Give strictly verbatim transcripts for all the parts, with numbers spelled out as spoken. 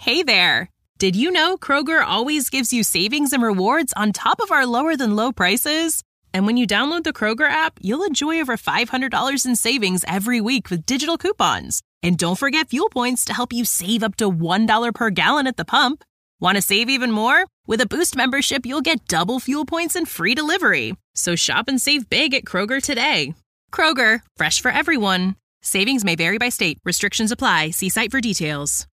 Hey there! Did you know Kroger always gives you savings and rewards on top of our lower-than-low prices? And when you download the Kroger app, you'll enjoy over five hundred dollars in savings every week with digital coupons. And don't forget fuel points to help you save up to one dollar per gallon at the pump. Want to save even more? With a Boost membership, you'll get double fuel points and free delivery. So shop and save big at Kroger today. Kroger, fresh for everyone. Savings may vary by state. Restrictions apply. See site for details.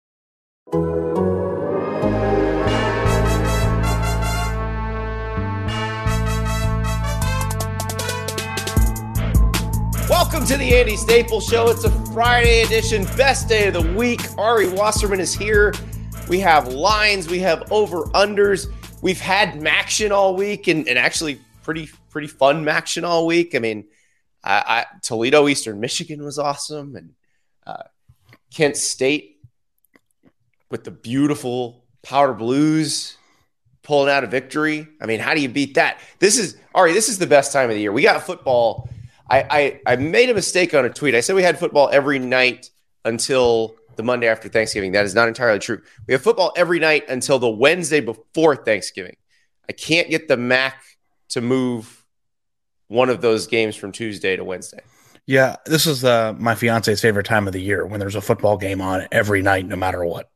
Welcome to the Andy Staples Show. It's a Friday edition, best day of the week. Ari Wasserman is here. We have lines, we have over-unders. We've had Maction all week, and, and actually pretty pretty fun Maction all week. I mean, I, I, Toledo, Eastern Michigan was awesome, and uh, Kent State with the beautiful Powder Blues pulling out a victory. I mean, how do you beat that? This is, Ari, this is the best time of the year. We got football. I, I, I made a mistake on a tweet. I said we had football every night until the Monday after Thanksgiving. That is not entirely true. We have football every night until the Wednesday before Thanksgiving. I can't get the M A C to move one of those games from Tuesday to Wednesday. Yeah, this is uh, my fiance's favorite time of the year when there's a football game on every night, no matter what.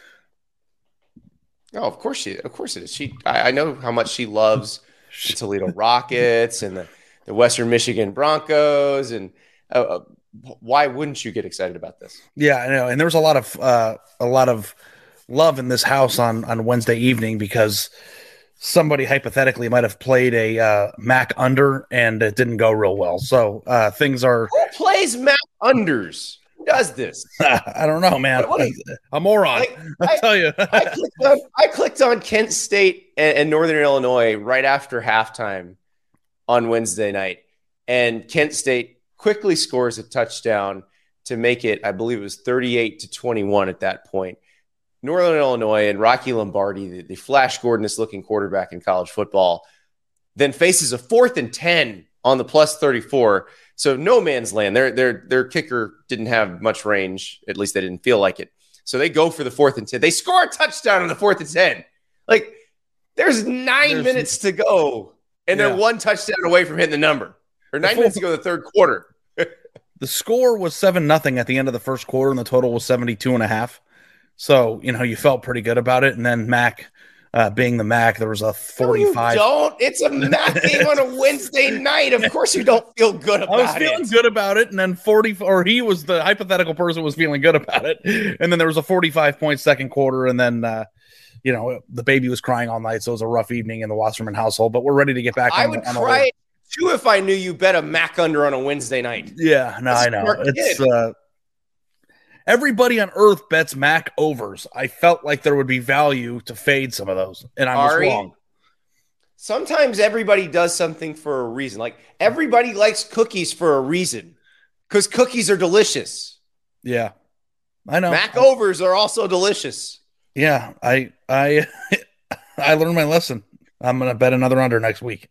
Oh, of course she, of course it is. She, I, I know how much she loves the Toledo Rockets and the, the Western Michigan Broncos, and uh, why wouldn't you get excited about this? Yeah, I know. And there was a lot of uh, a lot of love in this house on on Wednesday evening because somebody hypothetically might have played a uh, M A C under and it didn't go real well. So uh, things are. Who plays M A C unders? Does this? I don't know, man. What, what you, a moron. I, I tell you. I, clicked on, I clicked on Kent State and, and Northern Illinois right after halftime on Wednesday night, and Kent State quickly scores a touchdown to make it, I believe it was thirty-eight to twenty-one at that point. Northern Illinois and Rocky Lombardi, the, the Flash Gordon-looking quarterback in college football, then faces a fourth and ten on the plus thirty-four. So no man's land. Their their their kicker didn't have much range. At least they didn't feel like it. So they go for the fourth and ten. They score a touchdown on the fourth and ten. Like, there's nine there's, minutes to go, and yeah. they're one touchdown away from hitting the number. Or nine minutes to go in the third quarter. The score was seven nothing at the end of the first quarter, and the total was seventy-two and a half. So, you know, you felt pretty good about it. And then Mac, uh, being the Mac, there was a forty-five. No, you don't. It's a Mac game on a Wednesday night. Of course you don't feel good about it. I was feeling it. good about it. And then forty, or he was the hypothetical person was feeling good about it. And then there was a forty-five point second quarter. And then, uh, you know, the baby was crying all night. So it was a rough evening in the Wasserman household. But we're ready to get back. I on would the, on cry too if I knew you bet a Mac under on a Wednesday night. Yeah, no, I know. It's uh, everybody on earth bets Mac overs. I felt like there would be value to fade some of those, and I was Ari, wrong. Sometimes everybody does something for a reason. Like, everybody likes cookies for a reason, because cookies are delicious. Yeah, I know. Mac overs are also delicious. Yeah, I I I learned my lesson. I'm gonna bet another under next week.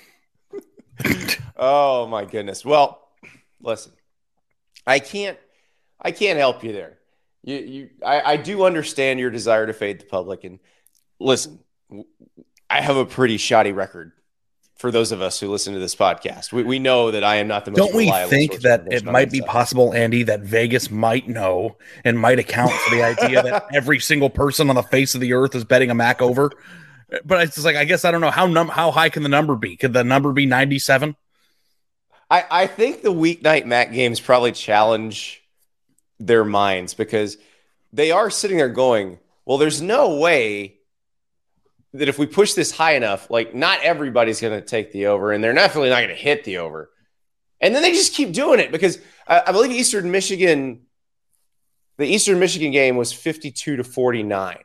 Oh my goodness. Well, listen, I can't, I can't help you there. You, you, I, I do understand your desire to fade the public, and listen, I have a pretty shoddy record for those of us who listen to this podcast. We, we know that I am not the most Don't we reliable think that it might be stuff. possible, Andy, that Vegas might know and might account for the idea that every single person on the face of the earth is betting a Mac over? But it's just like, I guess I don't know how num- how high can the number be? Could the number be ninety-seven? I, I think the weeknight Mac games probably challenge their minds, because they are sitting there going, well, there's no way that if we push this high enough, like, not everybody's going to take the over, and they're definitely not going to hit the over. And then they just keep doing it, because I, I believe Eastern Michigan, the Eastern Michigan game was fifty-two to forty-nine.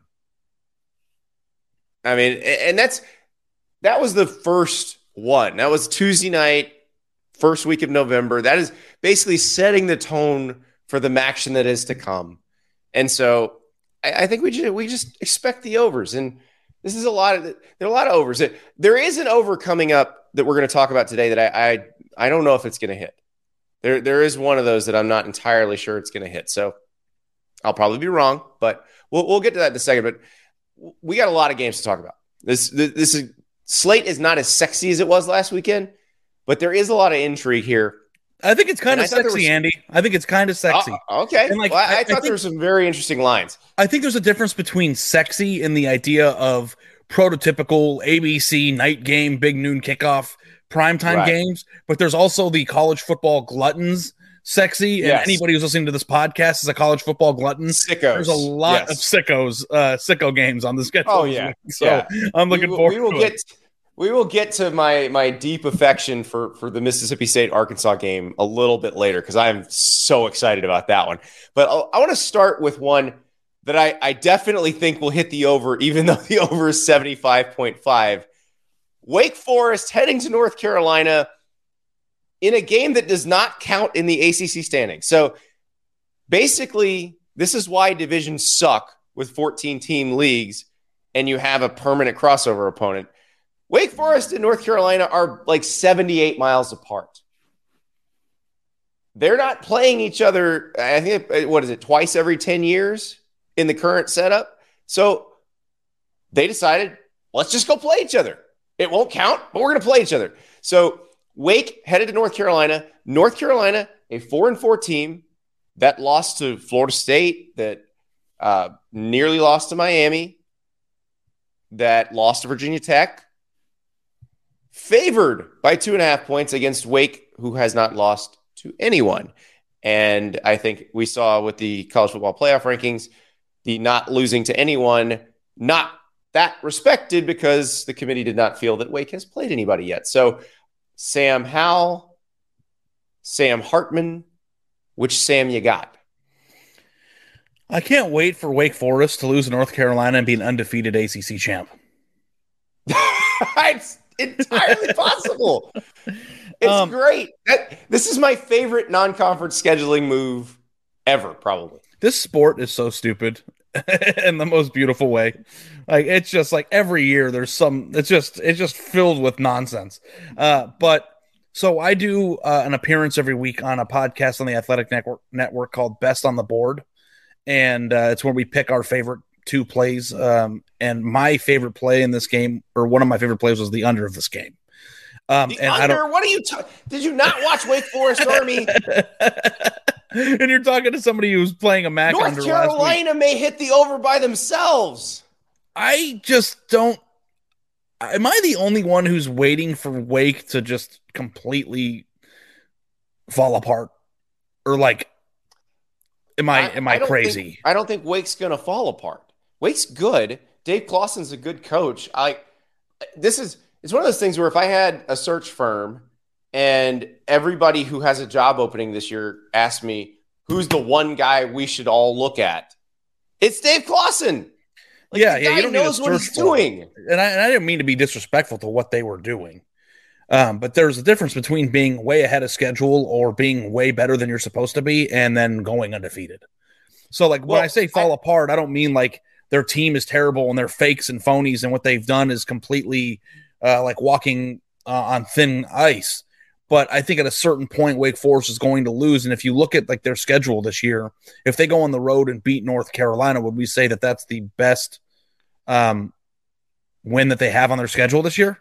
I mean, and that's that was the first one. That was Tuesday night, first week of November. That is basically setting the tone for the action that is to come. And so I, I think we just we just expect the overs. And this is a lot of there are a lot of overs. There is an over coming up that we're going to talk about today that I I, I don't know if it's going to hit. There there is one of those that I'm not entirely sure it's going to hit. So I'll probably be wrong, but we'll we'll get to that in a second. But we got a lot of games to talk about. This this, this is, slate is not as sexy as it was last weekend, but there is a lot of intrigue here. I think it's kind of sexy, was, Andy. I think it's kind of sexy. Uh, okay. And like, well, I, I, I thought think, there were some very interesting lines. I think there's a difference between sexy and the idea of prototypical A B C night game, big noon kickoff, primetime right. games, but there's also the college football gluttons sexy. And yes. anybody who's listening to this podcast is a college football glutton. Sickos. There's a lot yes. of sickos, uh, sicko games on the schedule. Oh, yeah. So yeah. I'm looking we, forward we will to get, it. We will get to my my deep affection for, for the Mississippi State-Arkansas game a little bit later because I am so excited about that one. But I'll, I want to start with one that I, I definitely think will hit the over, even though the over is seventy-five point five. Wake Forest heading to North Carolina in a game that does not count in the A C C standings. So basically, this is why divisions suck with fourteen-team leagues and you have a permanent crossover opponent. Wake Forest and North Carolina are like seventy-eight miles apart. They're not playing each other, I think, what is it, twice every ten years in the current setup? So they decided, let's just go play each other. It won't count, but we're going to play each other. So Wake headed to North Carolina. North Carolina, a four and four team that lost to Florida State, that uh, nearly lost to Miami, that lost to Virginia Tech, favored by two and a half points against Wake, who has not lost to anyone. And I think we saw with the college football playoff rankings, the not losing to anyone, not that respected because the committee did not feel that Wake has played anybody yet. So Sam Howell, Sam Hartman, which Sam you got? I can't wait for Wake Forest to lose to North Carolina and be an undefeated A C C champ. It's entirely possible. It's um, great. That, this is my favorite non-conference scheduling move ever, probably. This sport is so stupid in the most beautiful way. Like, it's just like every year there's some, it's just, it's just filled with nonsense. Uh, but so I do uh, an appearance every week on a podcast on the Athletic Network, network called Best on the Board. And uh, it's where we pick our favorite two plays. Um, and my favorite play in this game, or one of my favorite plays, was the under of this game. Um, the and under? I don't, what are you ta- Did you not watch Wake Forest Army? And you're talking to somebody who's playing a Mac North under Carolina may hit the over by themselves. I just don't. Am I the only one who's waiting for Wake to just completely fall apart, or like, am I, I am I, I crazy? Think, I don't think Wake's gonna fall apart. Wake's good. Dave Clawson's a good coach. I. This is it's one of those things where if I had a search firm and everybody who has a job opening this year asked me who's the one guy we should all look at, it's Dave Clawson. Like, yeah, the yeah, guy you don't knows need to what he's for doing. It. And I, and I didn't mean to be disrespectful to what they were doing. Um, but there's a difference between being way ahead of schedule or being way better than you're supposed to be and then going undefeated. So, like, well, when I say fall I, apart, I don't mean like their team is terrible and they're fakes and phonies and what they've done is completely uh, like walking uh, on thin ice. But I think at a certain point, Wake Forest is going to lose. And if you look at like their schedule this year, if they go on the road and beat North Carolina, would we say that that's the best um, win that they have on their schedule this year?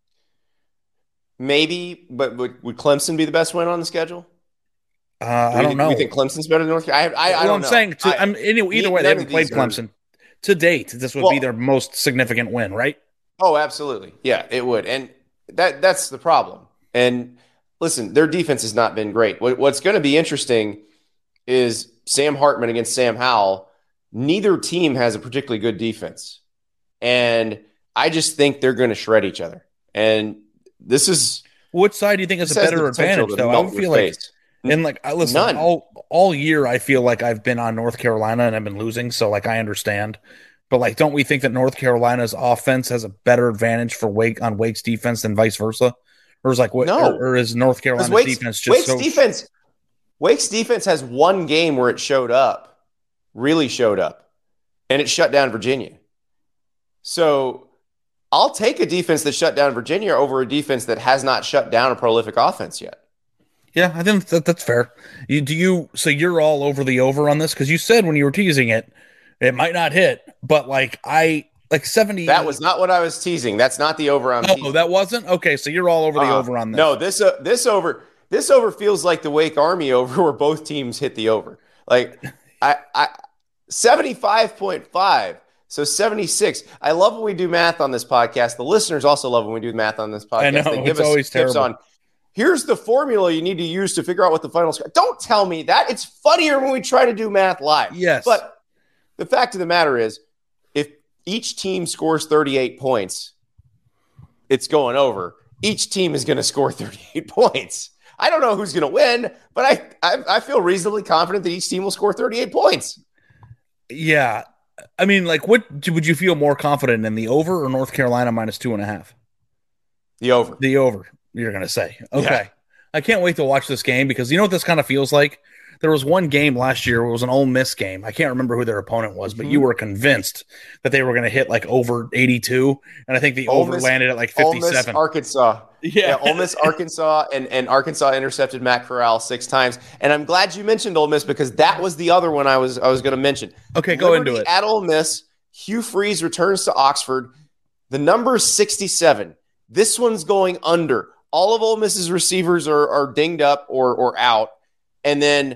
Maybe, but would, would Clemson be the best win on the schedule? Uh, do I don't think, know. Do you think Clemson's better than North Carolina? I, I, I well, don't I'm know. saying to, I, I'm, anyway, either way, they haven't played Clemson. Are... To date, this would well, be their most significant win, right? Oh, absolutely. Yeah, it would. And that that's the problem. And listen, their defense has not been great. What, what's going to be interesting is Sam Hartman against Sam Howell. Neither team has a particularly good defense. And I just think they're going to shred each other. And this is... Which side do you think is a better advantage, though? I feel like... Face. And like, I listen, None. all all year, I feel like I've been on North Carolina and I've been losing, so like I understand. But like, don't we think that North Carolina's offense has a better advantage for Wake on Wake's defense than vice versa? Or is like what? No. Or, or is North Carolina's Wake's, defense just Wake's so? defense? Wake's defense has one game where it showed up, really showed up, and it shut down Virginia. So I'll take a defense that shut down Virginia over a defense that has not shut down a prolific offense yet. Yeah, I think that, that's fair. You, do you? So you're all over the over on this because you said when you were teasing it, it might not hit, but like I like seventy. That was not what I was teasing. That's not the over I'm Oh, teasing. that wasn't? Okay, so you're all over the uh, over on this. No, this uh, this over this over feels like the Wake Army over where both teams hit the over. Like I I seventy-five point five. So seventy-six. I love when we do math on this podcast. The listeners also love when we do math on this podcast. I know, they give it's us always tips terrible. on here's the formula you need to use to figure out what the final score. Don't tell me that. It's funnier when we try to do math live. Yes. But the fact of the matter is, if each team scores thirty-eight points, it's going over. Each team is going to score thirty-eight points. I don't know who's going to win, but I, I I feel reasonably confident that each team will score thirty-eight points. Yeah. I mean, like, what would you feel more confident in, the over or North Carolina minus two and a half? The over. The over, you're going to say. Okay. Yeah. I can't wait to watch this game because you know what this kind of feels like? There was one game last year. It was an Ole Miss game. I can't remember who their opponent was, but mm-hmm. you were convinced that they were going to hit like over eighty-two, and I think the Ole over Miss, landed at like fifty-seven. Ole Miss, Arkansas. Yeah. yeah, Ole Miss, Arkansas, and, and Arkansas intercepted Matt Corral six times. And I'm glad you mentioned Ole Miss because that was the other one I was I was going to mention. Okay, go Liberty into it. At Ole Miss, Hugh Freeze returns to Oxford. The number is sixty-seven. This one's going under. All of Ole Miss's receivers are, are dinged up or or out, and then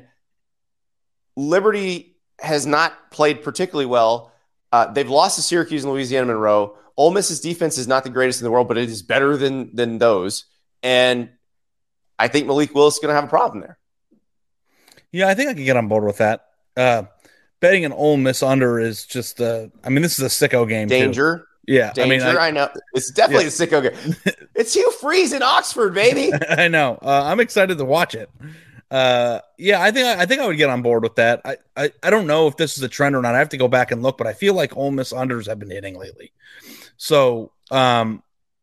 Liberty has not played particularly well. Uh, they've lost to Syracuse and Louisiana Monroe. Ole Miss's defense is not the greatest in the world, but it is better than than those. And I think Malik Willis is going to have a problem there. Yeah, I think I can get on board with that. Uh, betting an Ole Miss under is just, uh, I mean, this is a sicko game. Danger. Too. Yeah. Danger, I mean, I, I know. It's definitely yeah. a sicko game. It's Hugh Freeze in Oxford, baby. I know. Uh, I'm excited to watch it. Uh, yeah, I think I think I would get on board with that. I, I, I don't know if this is a trend or not. I have to go back and look, but I feel like Ole Miss unders have been hitting lately. So, um,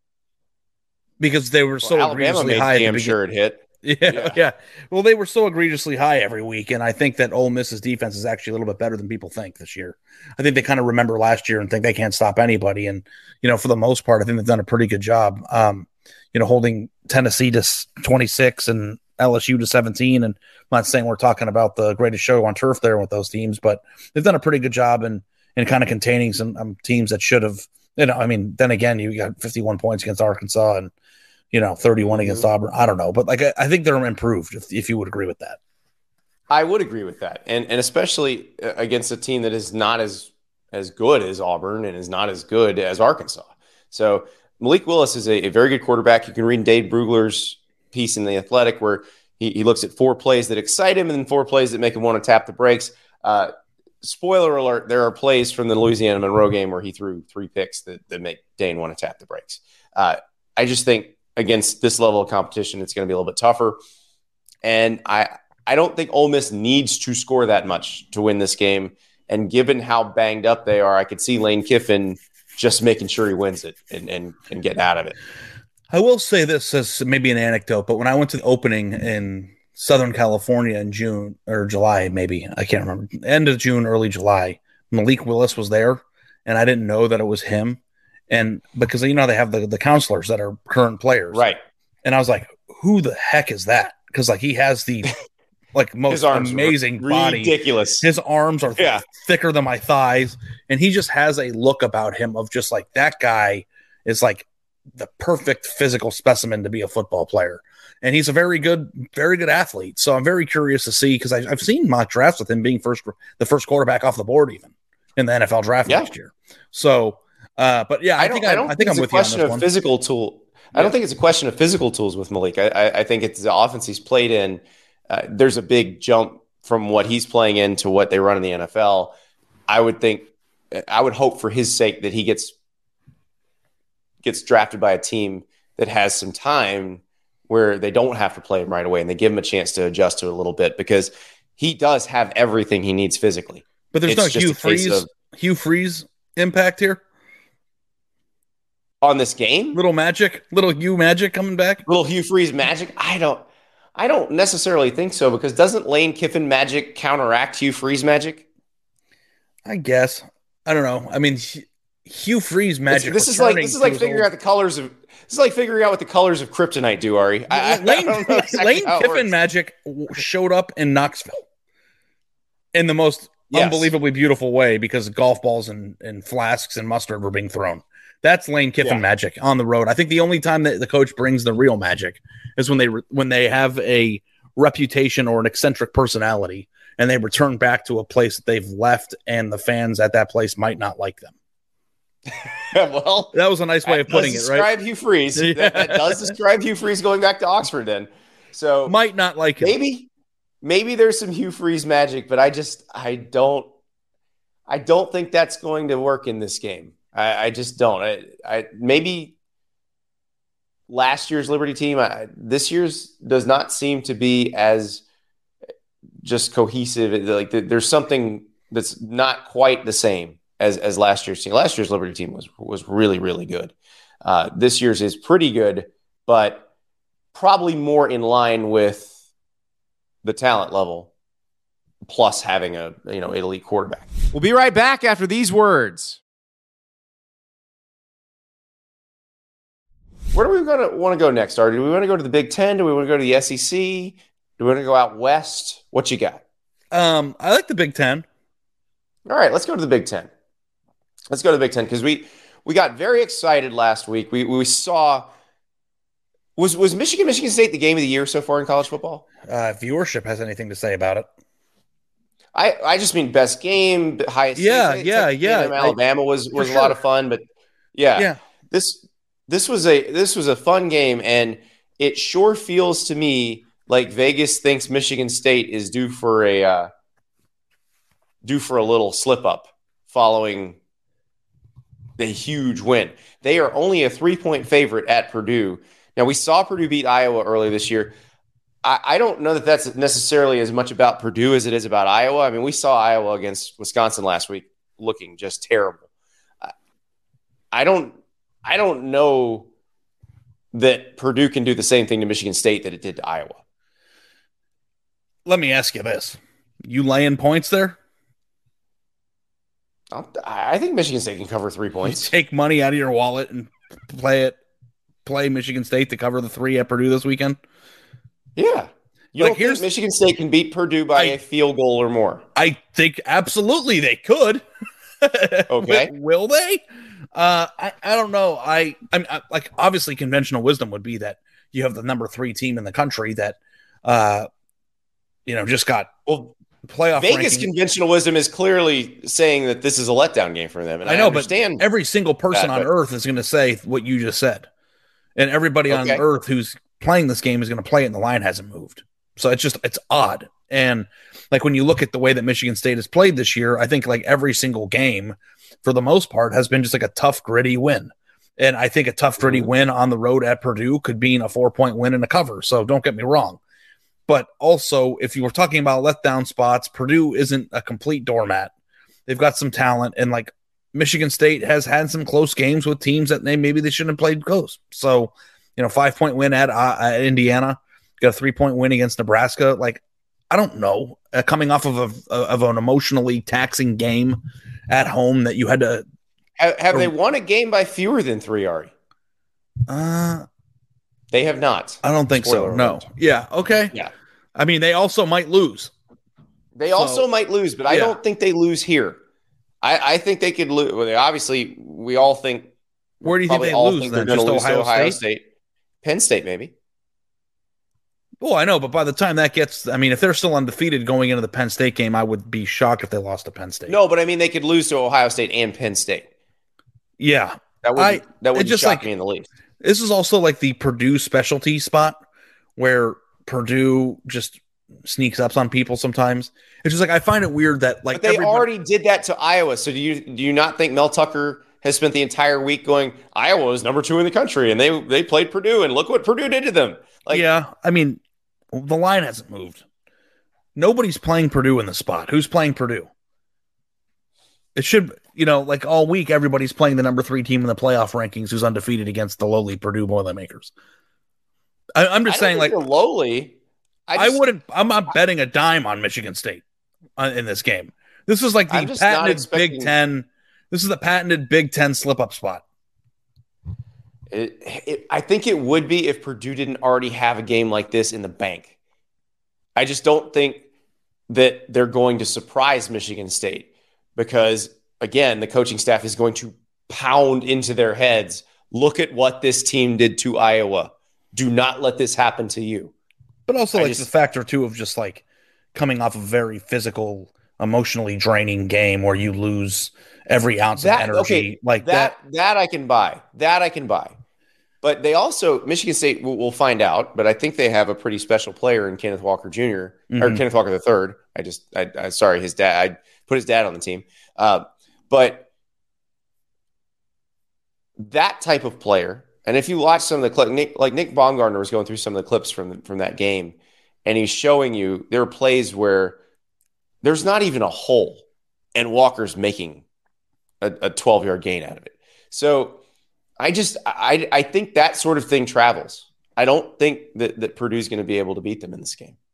because they were so well, egregiously made high, I'm sure it hit. Yeah, yeah, yeah. Well, they were so egregiously high every week, and I think that Ole Miss's defense is actually a little bit better than people think this year. I think they kind of remember last year and think they can't stop anybody, and you know, for the most part, I think they've done a pretty good job. Um, you know, holding Tennessee to twenty-six and L S U to seventeen, and I'm not saying we're talking about the greatest show on turf there with those teams, but they've done a pretty good job in in kind of containing some um, teams that should have. You know, I mean, then again, you got fifty-one points against Arkansas and you know thirty-one mm-hmm. against Auburn. I don't know, but like I, I think they're improved. If if you would agree with that, I would agree with that, and and especially against a team that is not as as good as Auburn and is not as good as Arkansas. So Malik Willis is a, a very good quarterback. You can read Dave Brugler's piece in The Athletic where he, he looks at four plays that excite him and then four plays that make him want to tap the brakes. Uh, spoiler alert, there are plays from the Louisiana Monroe game where he threw three picks that, that make Dane want to tap the brakes. Uh, I just think against this level of competition, it's going to be a little bit tougher. And I, I don't think Ole Miss needs to score that much to win this game. And given how banged up they are, I could see Lane Kiffin just making sure he wins it and, and, and getting out of it. I will say this as maybe an anecdote, but when I went to the opening in Southern California in June or July, maybe, I can't remember, end of June, early July, Malik Willis was there, and I didn't know that it was him. And because, you know, they have the, the counselors that are current players. Right. And I was like, who the heck is that? Because, like, he has the like most amazing body. Ridiculous. His arms are yeah. thicker than my thighs. And he just has a look about him of just like that guy is like the perfect physical specimen to be a football player. And he's a very good, very good athlete. So I'm very curious to see because I've seen mock drafts with him being first, the first quarterback off the board, even in the N F L draft yeah. next year. So, uh, but yeah, I, I think I, I, don't I think, think I'm with you on this of one. Physical tool. I yeah. don't think it's a question of physical tools with Malik. I, I, I think it's the offense he's played in. Uh, there's a big jump from what he's playing in to what they run in the N F L. I would think, I would hope for his sake that he gets gets drafted by a team that has some time where they don't have to play him right away and they give him a chance to adjust to it a little bit because he does have everything he needs physically. But there's it's no Hugh Freeze, of, Hugh Freeze impact here on this game. Little magic, little Hugh magic coming back. Little Hugh Freeze magic. I don't, I don't necessarily think so because doesn't Lane Kiffin magic counteract Hugh Freeze magic? I guess. I don't know. I mean, Hugh Freeze magic. This is like this is like figuring old... out the colors of It's like figuring out what the colors of kryptonite do, Ari. I, Lane, I don't know exactly Lane how it Kiffin works. magic showed up in Knoxville in the most yes. unbelievably beautiful way because golf balls and, and flasks and mustard were being thrown. That's Lane Kiffin yeah. magic on the road. I think the only time that the coach brings the real magic is when they re- when they have a reputation or an eccentric personality and they return back to a place that they've left and the fans at that place might not like them. Well, that was a nice way of putting it, right? Describe Hugh Freeze. Yeah. That, that does describe Hugh Freeze going back to Oxford then. So might not like him. Maybe, maybe there's some Hugh Freeze magic, but I just, I don't, I don't think that's going to work in this game. I, I just don't. I, I maybe last year's Liberty team, I, this year's does not seem to be as just cohesive. Like there's something that's not quite the same as as last year's team. Last year's Liberty team was was really, really good. Uh, this year's is pretty good, but probably more in line with the talent level, plus having a you know elite quarterback. We'll be right back after these words. Where do we gonna want to go next, Art? Do we want to go to the Big Ten? Do we want to go to the S E C? Do we want to go out west? What you got? Um, I like the Big Ten. All right, let's go to the Big Ten. Let's go to the Big Ten because we we got very excited last week. We we saw was was Michigan Michigan State the game of the year so far in college football? Uh, viewership has anything to say about it. I, I just mean best game, highest. Yeah, yeah, yeah. Alabama was was sure. a lot of fun, but yeah, yeah. This this was a this was a fun game, and it sure feels to me like Vegas thinks Michigan State is due for a uh, due for a little slip up following a huge win. They are only a three-point favorite at Purdue. Now, we saw Purdue beat Iowa earlier this year. I, I don't know that that's necessarily as much about Purdue as it is about Iowa. I mean, we saw Iowa against Wisconsin last week looking just terrible. I, I don't I don't know that Purdue can do the same thing to Michigan State that it did to Iowa. Let me ask you this. You laying points there? I think Michigan State can cover three points. You take money out of your wallet and play it, play Michigan State to cover the three at Purdue this weekend? Yeah. You like, don't think Michigan State can beat Purdue by I, a field goal or more? I think absolutely they could. Okay. Will they? Uh, I, I don't know. I, I'm I, like, obviously conventional wisdom would be that you have the number three team in the country that, uh, you know, just got well, playoff Vegas ranking. Conventional wisdom is clearly saying that this is a letdown game for them. And I know, I understand but every single person that, on but... earth is going to say what you just said. And everybody okay. on earth who's playing this game is going to play it and the line hasn't moved. So it's just, it's odd. And like when you look at the way that Michigan State has played this year, I think like every single game for the most part has been just like a tough, gritty win. And I think a tough, gritty mm-hmm. win on the road at Purdue could mean a four point win and a cover. So don't get me wrong. But also, if you were talking about letdown spots, Purdue isn't a complete doormat. They've got some talent, and like Michigan State has had some close games with teams that they maybe they shouldn't have played close. So, you know, five point win at, uh, at Indiana, got a three point win against Nebraska. Like, I don't know, uh, coming off of a of an emotionally taxing game at home that you had to have, have or, they won a game by fewer than three, Ari? Uh. They have not. I don't think Spoiler so. No. Alert. Yeah. Okay. Yeah. I mean, they also might lose. They so, also might lose, but I yeah. don't think they lose here. I, I think they could lose. Well, they obviously, we all think. Where do you think they lose? Think then? They're going to lose Ohio to Ohio State? State, Penn State, maybe. Well, I know, but by the time that gets, I mean, if they're still undefeated going into the Penn State game, I would be shocked if they lost to Penn State. No, but I mean, they could lose to Ohio State and Penn State. Yeah, that would that would just shock like, me in the least. This is also like the Purdue specialty spot where Purdue just sneaks up on people sometimes. It's just like I find it weird that like but they everybody- already did that to Iowa. So do you do you not think Mel Tucker has spent the entire week going Iowa is number two in the country and they they played Purdue and look what Purdue did to them? Like, yeah, I mean the line hasn't moved. Nobody's playing Purdue in the spot. Who's playing Purdue? It should, you know, like all week, everybody's playing the number three team in the playoff rankings who's undefeated against the lowly Purdue Boilermakers. I, I'm just I saying, like, lowly. I, just, I wouldn't, I'm not betting a dime on Michigan State uh, in this game. This is like the patented expecting... Big Ten. This is the patented Big Ten slip up spot. It, it, I think it would be if Purdue didn't already have a game like this in the bank. I just don't think that they're going to surprise Michigan State because, again, the coaching staff is going to pound into their heads, look at what this team did to Iowa. Do not let this happen to you. But also, I like, just, the factor, too, of just, like, coming off a very physical, emotionally draining game where you lose every ounce that, of energy. Okay, like that, that. That I can buy. That I can buy. But they also, Michigan State, we'll, we'll find out, but I think they have a pretty special player in Kenneth Walker Junior Mm-hmm. or Kenneth Walker the third. I just, I, I sorry, his dad, I put his dad on the team. Uh, but that type of player, and if you watch some of the clips, Nick, like Nick Baumgartner was going through some of the clips from, from that game, and he's showing you there are plays where there's not even a hole, and Walker's making a twelve-yard gain out of it. So I just I I think that sort of thing travels. I don't think that, that Purdue's going to be able to beat them in this game.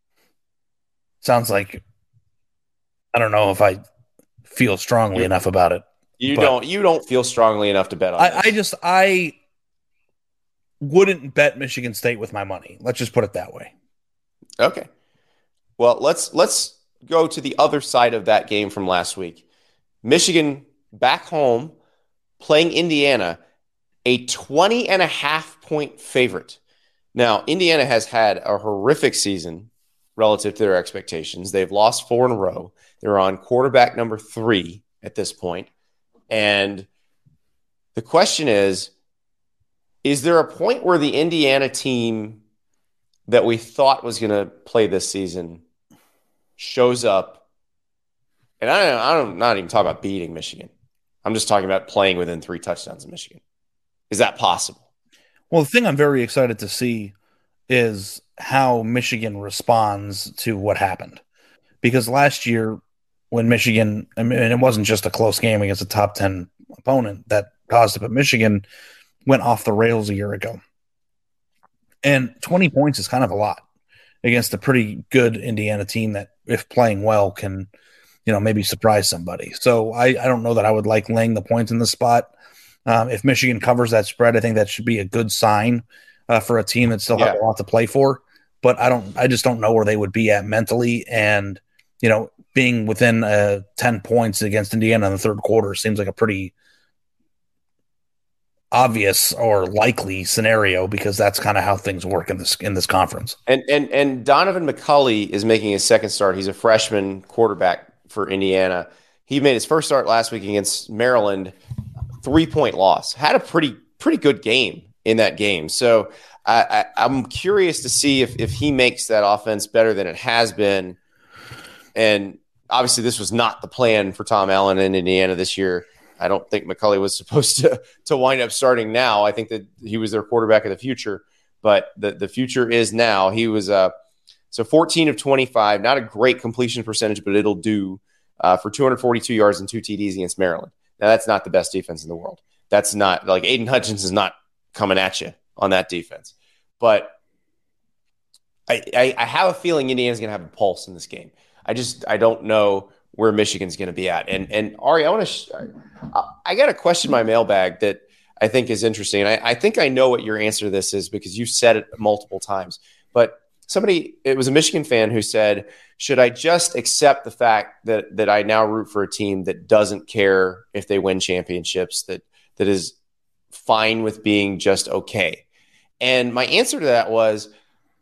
Sounds like I don't know if I feel strongly you, enough about it. You don't you don't feel strongly enough to bet on I, this. I just I wouldn't bet Michigan State with my money. Let's just put it that way. Okay. Well, let's let's go to the other side of that game from last week. Michigan back home playing Indiana, a twenty and a half point favorite. Now, Indiana has had a horrific season relative to their expectations. They've lost four in a row. They're on quarterback number three at this point. And the question is, is there a point where the Indiana team that we thought was going to play this season shows up? And I don't, I don't not even talk about beating Michigan. I'm just talking about playing within three touchdowns of Michigan. Is that possible? Well, the thing I'm very excited to see is how Michigan responds to what happened. Because last year when Michigan, I mean, it wasn't just a close game against a top ten opponent that caused it, but Michigan went off the rails a year ago. And twenty points is kind of a lot against a pretty good Indiana team that, if playing well, can, you know, maybe surprise somebody. So I, I don't know that I would like laying the points in the spot. Um, if Michigan covers that spread, I think that should be a good sign uh, for a team that still yeah. has a lot to play for. But I don't, I just don't know where they would be at mentally. And, you know, being within uh, ten points against Indiana in the third quarter seems like a pretty obvious or likely scenario because that's kind of how things work in this in this conference. And and and Donovan McCulley is making his second start. He's a freshman quarterback for Indiana. He made his first start last week against Maryland, three-point loss. Had a pretty pretty good game in that game. So I, I, I'm curious to see if if he makes that offense better than it has been. And obviously, this was not the plan for Tom Allen in Indiana this year. I don't think McCulley was supposed to to wind up starting now. I think that he was their quarterback of the future, but the, the future is now. He was uh, so fourteen of twenty-five, not a great completion percentage, but it'll do uh, for two hundred forty-two yards and two T Ds against Maryland. Now, that's not the best defense in the world. That's not like Aiden Hutchins is not coming at you on that defense. But I, I, I have a feeling Indiana's going to have a pulse in this game. I just I don't know where Michigan's going to be at. And and Ari, I want to sh- I, I got a question in my mailbag that I think is interesting. And I, I think I know what your answer to this is because you've said it multiple times. But somebody, it was a Michigan fan who said, should I just accept the fact that that I now root for a team that doesn't care if they win championships, that that is fine with being just okay? And my answer to that was,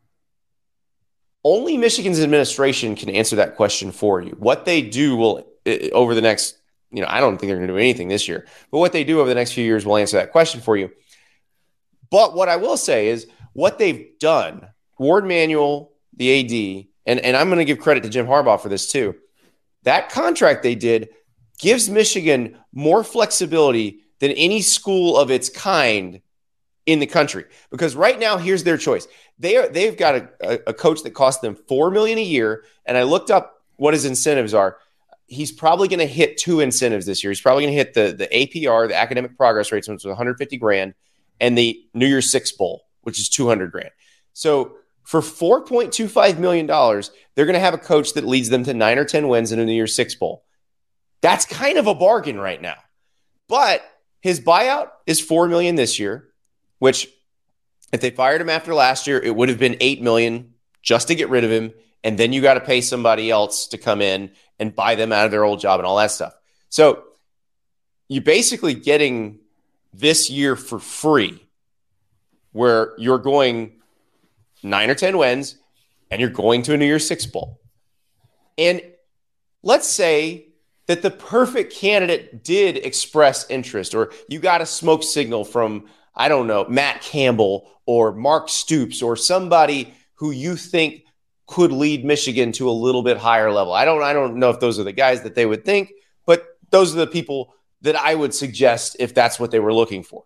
only Michigan's administration can answer that question for you. What they do will, over the next, you know, I don't think they're going to do anything this year, but what they do over the next few years will answer that question for you. But what I will say is what they've done, Ward Manuel, the A D, and, and I'm going to give credit to Jim Harbaugh for this too. That contract they did gives Michigan more flexibility than any school of its kind in the country. Because right now, here's their choice. They are, they've got a, a, a coach that costs them four million dollars a year, and I looked up what his incentives are. He's probably going to hit two incentives this year. He's probably going to hit the, the A P R, the academic progress rates, which was one hundred fifty grand, and the New Year's Six Bowl, which is two hundred grand. So for four point two five million dollars, they're going to have a coach that leads them to nine or ten wins in a New Year's Six Bowl. That's kind of a bargain right now. But his buyout is four million dollars this year. which if they fired him after last year, it would have been eight million dollars just to get rid of him. And then you got to pay somebody else to come in and buy them out of their old job and all that stuff. So you're basically getting this year for free, where you're going nine or ten wins and you're going to a New Year's Six Bowl. And let's say that the perfect candidate did express interest, or you got a smoke signal from, I don't know, Matt Campbell or Mark Stoops or somebody who you think could lead Michigan to a little bit higher level. I don't, I don't know if those are the guys that they would think, but those are the people that I would suggest if that's what they were looking for.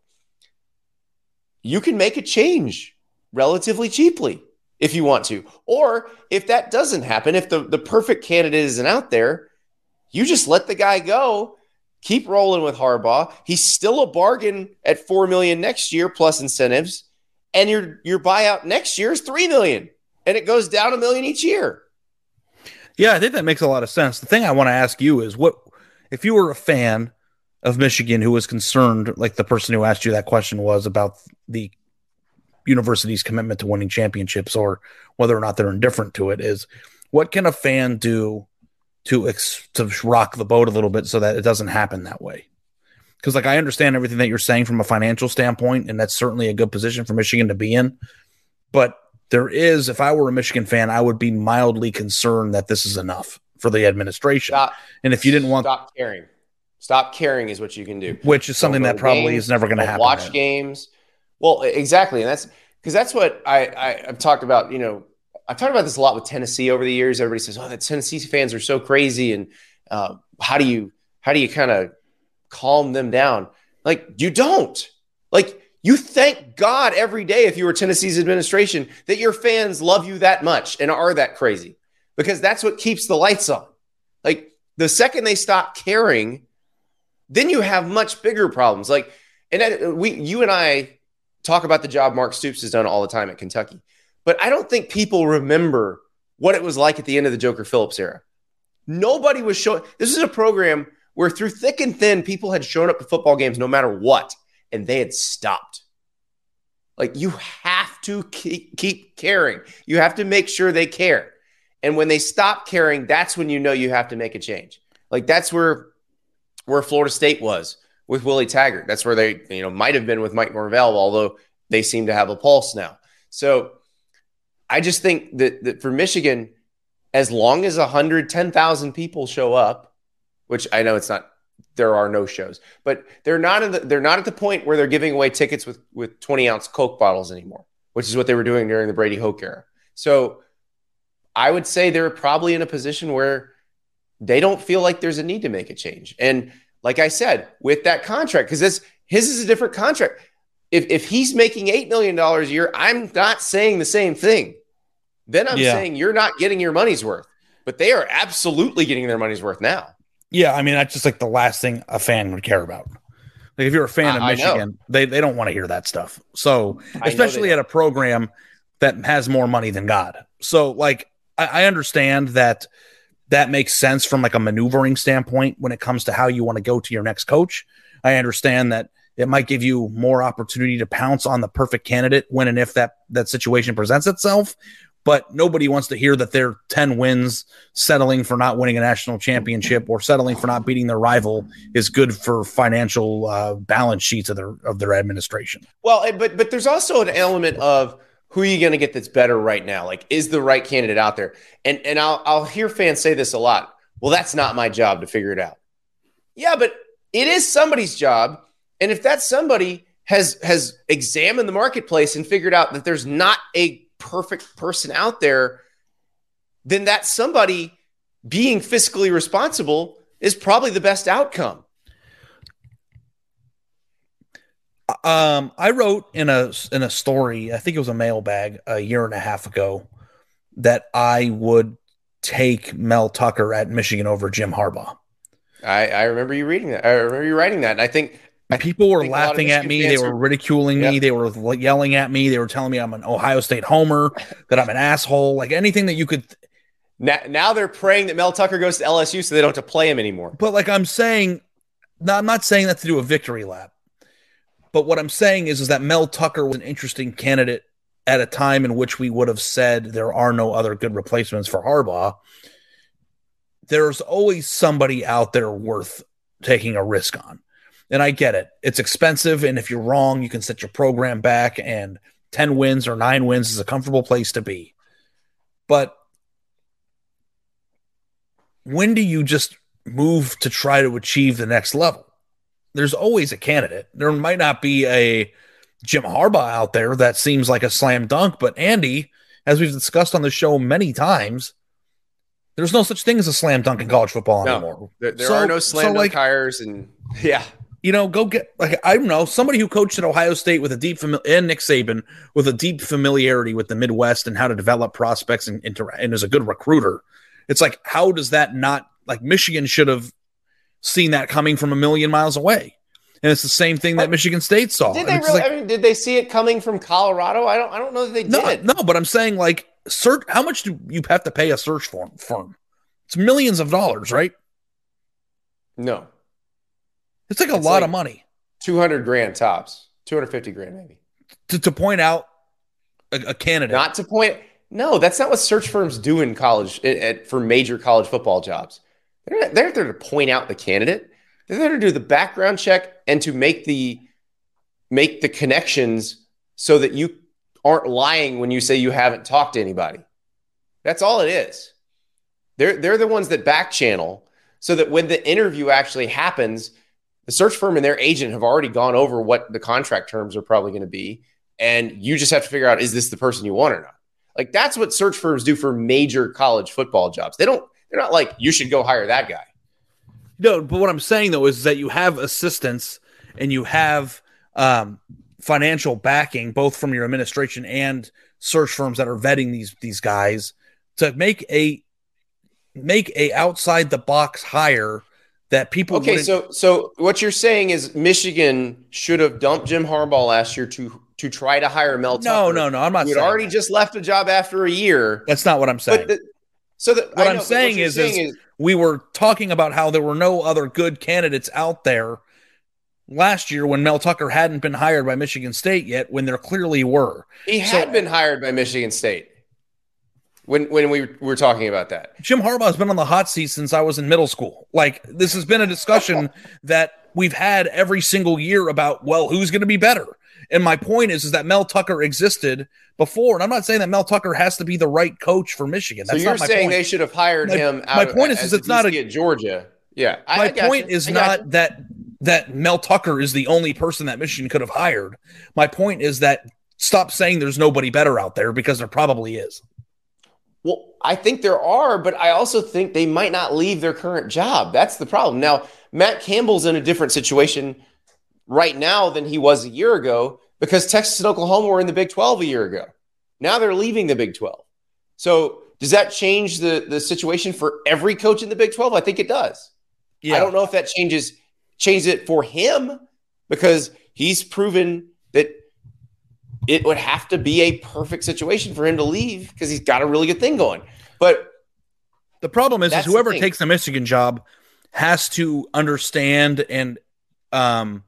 You can make a change relatively cheaply if you want to. Or if that doesn't happen, if the, the perfect candidate isn't out there, you just let the guy go, keep rolling with Harbaugh. He's still a bargain at four million dollars next year plus incentives, and your your buyout next year is three million dollars, and it goes down a million each year. Yeah, I think that makes a lot of sense. The thing I want to ask you is, what if you were a fan of Michigan who was concerned, like the person who asked you that question was, about the university's commitment to winning championships, or whether or not they're indifferent to it, is what can a fan do to ex- to rock the boat a little bit so that it doesn't happen that way? Because, like, I understand everything that you're saying from a financial standpoint, and that's certainly a good position for Michigan to be in. But there is, if I were a Michigan fan, I would be mildly concerned that this is enough for the administration. Stop, and if you didn't want stop caring, stop caring is what you can do. Which is something that probably games, is never going to happen. Watch then. games. Well, exactly, and that's because that's what I, I I've talked about. You know, I've talked about this a lot with Tennessee over the years. Everybody says, "Oh, the Tennessee fans are so crazy," and uh, how do you how do you kind of calm them down? Like, you don't. Like, you thank God every day, if you were Tennessee's administration, that your fans love you that much and are that crazy, because that's what keeps the lights on. Like, the second they stop caring, then you have much bigger problems. Like, and that, we, you and I talk about the job Mark Stoops has done all the time at Kentucky, but I don't think people remember what it was like at the end of the Joker Phillips era. Nobody was showing. This is a program where through thick and thin, people had shown up to football games no matter what, and they had stopped. Like, you have to keep, keep caring. You have to make sure they care. And when they stop caring, that's when you know you have to make a change. Like, that's where where Florida State was with Willie Taggart. That's where they, you know, might have been with Mike Norvell, although they seem to have a pulse now. So I just think that, that for Michigan, as long as one hundred ten thousand people show up, which I know it's not, there are no shows, but they're not in the, they're not at the point where they're giving away tickets with, with twenty ounce Coke bottles anymore, which is what they were doing during the Brady Hoke era. So I would say they're probably in a position where they don't feel like there's a need to make a change. And like I said, with that contract, because this his is a different contract. If if he's making eight million dollars a year, I'm not saying the same thing. Then I'm yeah. saying you're not getting your money's worth. But they are absolutely getting their money's worth now. Yeah, I mean, that's just like the last thing a fan would care about. Like, if you're a fan of Michigan, they, they don't want to hear that stuff. So, especially at a program that has more money than God. So, like, I, I understand that that makes sense from like a maneuvering standpoint when it comes to how you want to go to your next coach. I understand that it might give you more opportunity to pounce on the perfect candidate when and if that, that situation presents itself. But nobody wants to hear that they're ten wins, settling for not winning a national championship or settling for not beating their rival is good for financial uh, balance sheets of their of their administration. Well, but but there's also an element of who are you going to get that's better right now? Like, is the right candidate out there? And and I'll I'll hear fans say this a lot. Well, that's not my job to figure it out. Yeah, but it is somebody's job. And if that somebody has has examined the marketplace and figured out that there's not a perfect person out there, then that somebody being fiscally responsible is probably the best outcome. Um, I wrote in a in a story, I think it was a mailbag a year and a half ago, that I would take Mel Tucker at Michigan over Jim Harbaugh. I, I remember you reading that. I remember you writing that. And I think people were laughing at me. They were ridiculing me. Yep. They were yelling at me. They were telling me I'm an Ohio State homer, that I'm an asshole, like anything that you could. Th- now, now they're praying that Mel Tucker goes to L S U so they don't have to play him anymore. But like I'm saying, no, I'm not saying that to do a victory lap. but what I'm saying is, is that Mel Tucker was an interesting candidate at a time in which we would have said there are no other good replacements for Harbaugh. There's always somebody out there worth taking a risk on. And I get it. It's expensive. And if you're wrong, you can set your program back, and ten wins or nine wins is a comfortable place to be. But when do you just move to try to achieve the next level? There's always a candidate. There might not be a Jim Harbaugh out there that seems like a slam dunk, but Andy, as we've discussed on the show many times, there's no such thing as a slam dunk in college football no, anymore. There, there so, are no slam so dunk like, hires, and yeah. You know, go get, like, I don't know, somebody who coached at Ohio State with a deep, fami- and Nick Saban with a deep familiarity with the Midwest and how to develop prospects and, inter- and is a good recruiter. It's like, how does that not, like, Michigan should have seen that coming from a million miles away. And it's the same thing that Michigan State saw. Did they really, like, I mean, did they see it coming from Colorado? I don't, I don't know that they no, did. No, but I'm saying, like, search, how much do you have to pay a search firm? firm? It's millions of dollars, right? No. It's like a it's lot like, of money. two hundred grand tops, two hundred fifty grand maybe. To, to point out a, a candidate. Not to point, no, that's not what search firms do in college at, at, for major college football jobs. They're not, they're there to point out the candidate. They're there to do the background check and to make the make the connections so that you aren't lying when you say you haven't talked to anybody. That's all it is. They're they're the ones that back channel so that when the interview actually happens, the search firm and their agent have already gone over what the contract terms are probably going to be, and you just have to figure out, is this the person you want or not? Like, that's what search firms do for major college football jobs. They don't, they're not like, you should go hire that guy. No, but what I'm saying, though, is that you have assistants and you have um, financial backing, both from your administration and search firms that are vetting these these guys, to make a make a outside the box hire that people. Okay, so so what you're saying is Michigan should have dumped Jim Harbaugh last year to to try to hire Mel Tucker. No, no, no. I'm not. Who had saying already that. just left a job after a year. That's not what I'm saying. But the, so the, what I I'm know, saying, what is, saying is is we were talking about how there were no other good candidates out there last year when Mel Tucker hadn't been hired by Michigan State yet, when there clearly were. He So- had been hired by Michigan State when when we were talking about that. Jim Harbaugh's been on the hot seat since I was in middle school. Like, this has been a discussion that we've had every single year about, well, who's going to be better? And my point is, is that Mel Tucker existed before. And I'm not saying that Mel Tucker has to be the right coach for Michigan. So That's you're not my saying point. they should have hired My- him out my of, point is, as is the it's not D C a- at Georgia. Yeah. I, My I got point you. is I got not you. that that Mel Tucker is the only person that Michigan could have hired. My point is that stop saying there's nobody better out there, because there probably is. Well, I think there are, but I also think they might not leave their current job. That's the problem. Now, Matt Campbell's in a different situation right now than he was a year ago, because Texas and Oklahoma were in the Big twelve a year ago. Now they're leaving the Big twelve. So does that change the, the situation for every coach in the Big twelve? I think it does. Yeah. I don't know if that changes changes it for him, because he's proven that it would have to be a perfect situation for him to leave, because he's got a really good thing going. But The problem is, is That's the whoever thing. takes the Michigan job has to understand and um,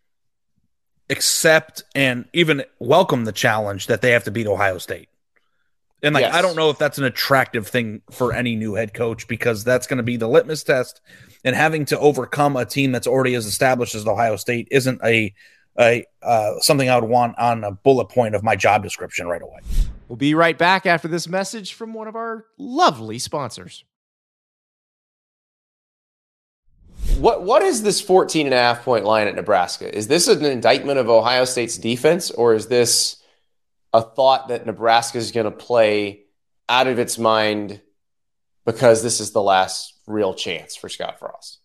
accept and even welcome the challenge that they have to beat Ohio State. And like, Yes. I don't know if that's an attractive thing for any new head coach, because that's going to be the litmus test. And having to overcome a team that's already as established as Ohio State isn't a a uh, something I would want on a bullet point of my job description right away. We'll be right back after this message from one of our lovely sponsors. what what is this fourteen and a half point line at Nebraska? Is this an indictment of Ohio State's defense, or is this a thought that Nebraska is going to play out of its mind because this is the last real chance for Scott Frost?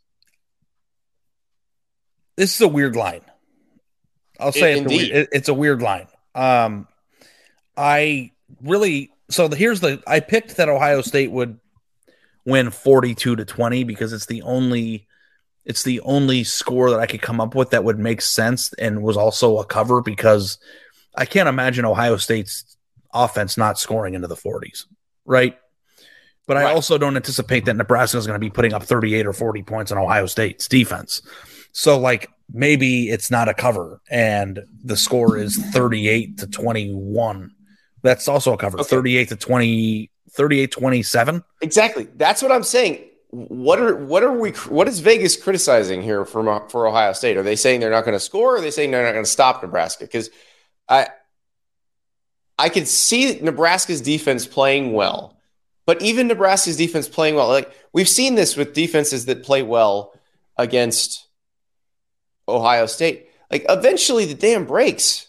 This is a weird line. I'll say it's a, Indeed. weird, it- it's a weird line. Um, I really so the, here's the I picked that Ohio State would win forty-two to twenty because it's the only it's the only score that I could come up with that would make sense and was also a cover, because I can't imagine Ohio State's offense not scoring into the forties, right? But I Right. also don't anticipate that Nebraska is going to be putting up thirty-eight or forty points on Ohio State's defense. So, like, maybe it's not a cover and the score is thirty-eight to twenty-one. That's also a cover. Okay. thirty-eight to twenty, thirty-eight twenty-seven. Exactly. That's what I'm saying. What are what are we what is Vegas criticizing here for for Ohio State? Are they saying they're not going to score, or are they saying they're not going to stop Nebraska? Because I I can see Nebraska's defense playing well, but even Nebraska's defense playing well, like we've seen this with defenses that play well against Ohio State. Like eventually the dam breaks.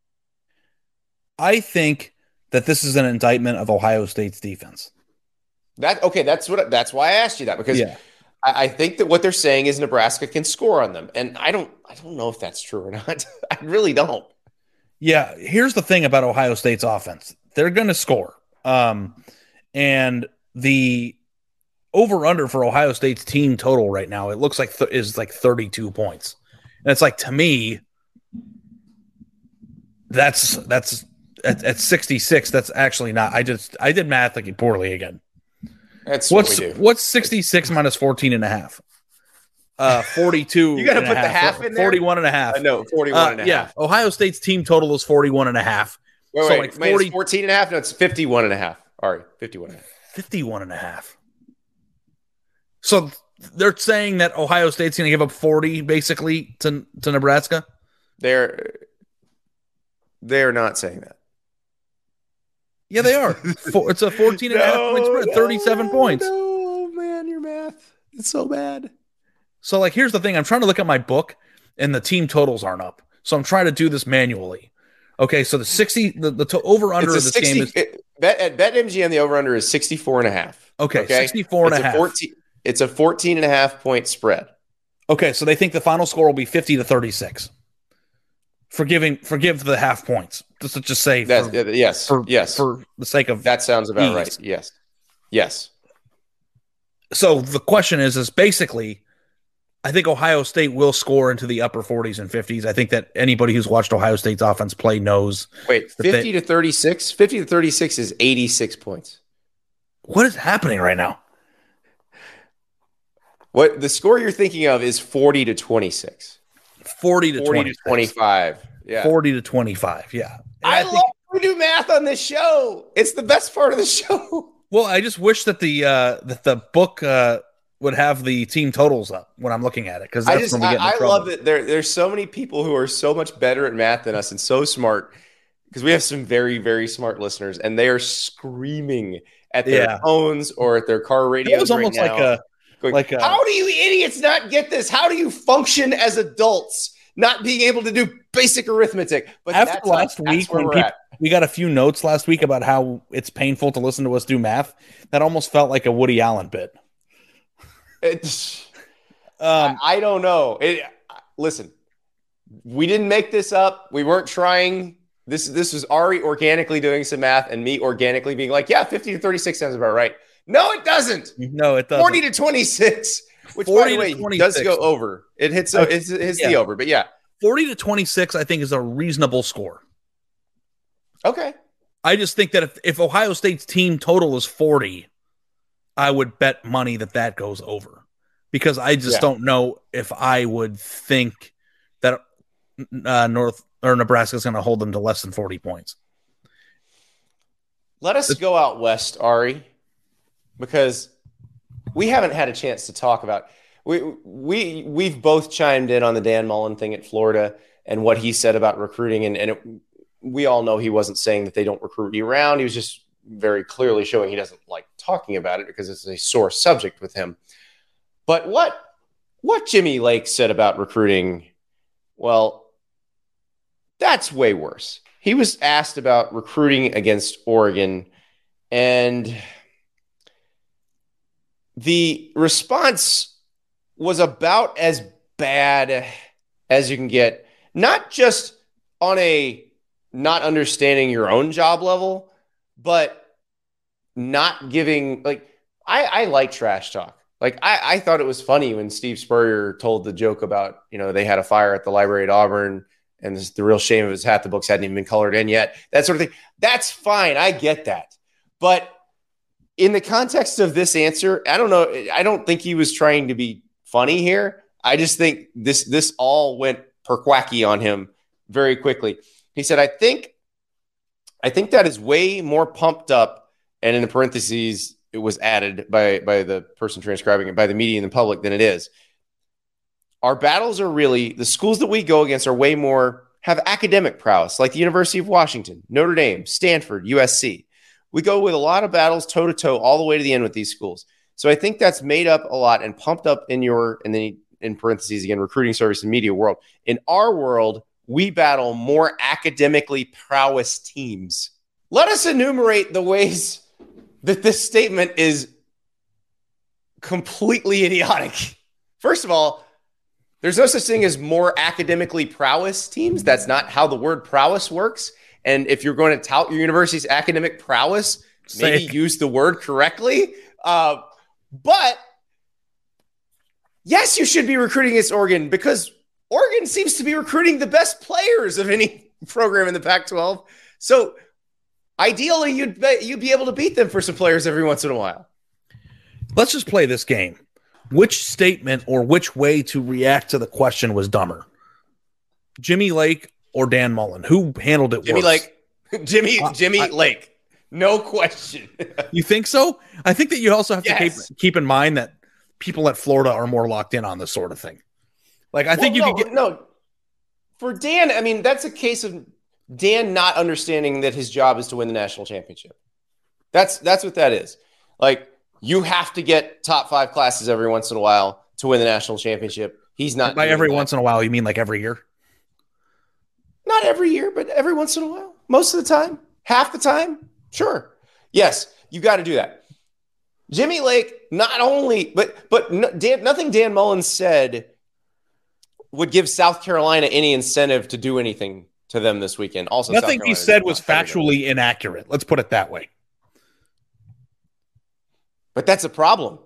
I think that this is an indictment of Ohio State's defense. That okay, that's what that's why I asked you that, because yeah. I, I think that what they're saying is Nebraska can score on them, and I don't I don't know if that's true or not. I really don't. Yeah, here's the thing about Ohio State's offense: they're going to score, um, and the over under for Ohio State's team total right now it looks like th- is like thirty-two points, and it's like to me that's that's at, at sixty-six. That's actually not. I just I did math like poorly again. That's what's what we do. What's sixty-six minus fourteen and a half? Uh, forty-two. You got to put half. the half in there. forty-one and a half. I know, forty-one uh, and a yeah. half. Ohio State's team total is forty-one and a half. Wait, so wait, like forty, forty, fourteen and a half? No, it's fifty-one and a half. All right, fifty-one and a half. fifty-one and a half. So they're saying that Ohio State's going to give up forty basically to to Nebraska? They're they're not saying that. Yeah, they are. For, it's a fourteen and a half point spread, thirty-seven no, points. No, man, your math. It's so bad. So, like, here's the thing. I'm trying to look at my book, and the team totals aren't up. So I'm trying to do this manually. Okay, so the sixty, the, the to, over-under of this sixty, game is... It, bet, at BetMGM, the over-under is sixty-four and a half. Okay, okay? sixty-four and it's a half. fourteen, it's a fourteen and a half point spread. Okay, so they think the final score will be fifty to thirty-six. Forgiving, forgive the half points. Just to just say, for, uh, yes, for, yes, for the sake of that sounds about ease. right. Yes, yes. So the question is, is basically, I think Ohio State will score into the upper forties and fifties. I think that anybody who's watched Ohio State's offense play knows. Wait, fifty to thirty-six. Fifty to thirty-six is eighty-six points. What is happening right now? What the score you're thinking of is forty to twenty-six. forty to twenty-five. Yeah. forty to twenty-five. Yeah. I, I think, love we do math on this show. It's the best part of the show. Well, I just wish that the uh, that the book uh, would have the team totals up when I'm looking at it, because I just I, I love that there there's so many people who are so much better at math than us and so smart, because we have some very very smart listeners and they are screaming at their yeah. phones or at their car radios. It was almost right like now. a Going, like a, how do you idiots not get this? How do you function as adults, not being able to do basic arithmetic? But after last not, week, when people, we got a few notes last week about how it's painful to listen to us do math, that almost felt like a Woody Allen bit. It's, um, I, I don't know. It, listen, we didn't make this up. We weren't trying. This this was Ari organically doing some math and me organically being like, yeah, fifty to thirty-six sounds about right. No, it doesn't. No, it doesn't. forty to twenty-six, which, by the way, does go over. It hits, uh, it hits yeah. the over, but yeah. forty to twenty-six, I think, is a reasonable score. Okay. I just think that if, if Ohio State's team total is forty, I would bet money that that goes over, because I just yeah. don't know if I would think that uh, North or Nebraska is going to hold them to less than forty points. Let us go out west, Ari, because we haven't had a chance to talk about we we we've both chimed in on the Dan Mullen thing at Florida and what he said about recruiting, and and it, we all know he wasn't saying that they don't recruit year round. He was just very clearly showing he doesn't like talking about it because it's a sore subject with him. But what what Jimmy Lake said about recruiting, well, that's way worse. He was asked about recruiting against Oregon, and the response was about as bad as you can get, not just on a not understanding your own job level, but not giving, like, I, I like trash talk. Like, I, I thought it was funny when Steve Spurrier told the joke about, you know, they had a fire at the library at Auburn, and this, the real shame of his hat, the books hadn't even been colored in yet, that sort of thing. That's fine. I get that. But in the context of this answer, I don't know. I don't think he was trying to be funny here. I just think this this all went perquacky on him very quickly. He said, I think, I think that is way more pumped up, and in the parentheses, it was added by, by the person transcribing it, by the media and the public, than it is. Our battles are really, the schools that we go against are way more, have academic prowess, like the University of Washington, Notre Dame, Stanford, U S C. We go with a lot of battles toe-to-toe all the way to the end with these schools. So I think that's made up a lot and pumped up in your, and then in parentheses again, recruiting service and media world. In our world, we battle more academically prowess teams. Let us enumerate the ways that this statement is completely idiotic. First of all, there's no such thing as more academically prowess teams. That's not how the word prowess works. And if you're going to tout your university's academic prowess, maybe use the word correctly. Uh, but yes, you should be recruiting against Oregon because Oregon seems to be recruiting the best players of any program in the Pac twelve. So ideally, you'd be, you'd be able to beat them for some players every once in a while. Let's just play this game. Which statement or which way to react to the question was dumber? Jimmy Lake or Dan Mullen? Who handled it Jimmy worse? Lake. Jimmy uh, Jimmy I, Lake. No question. You think so? I think that you also have yes. to keep, keep in mind that people at Florida are more locked in on this sort of thing. Like, I think well, you no, could get... No, for Dan, I mean, that's a case of Dan not understanding that his job is to win the national championship. That's that's what that is. Like, you have to get top five classes every once in a while to win the national championship. He's not. By every that. once in a while, you mean like every year? Not every year, but every once in a while. Most of the time. Half the time. Sure. Yes, you got to do that. Jimmy Lake, not only, but but no, Dan, nothing Dan Mullen said would give South Carolina any incentive to do anything to them this weekend. Also, nothing he said was factually inaccurate. Let's put it that way. But that's a problem.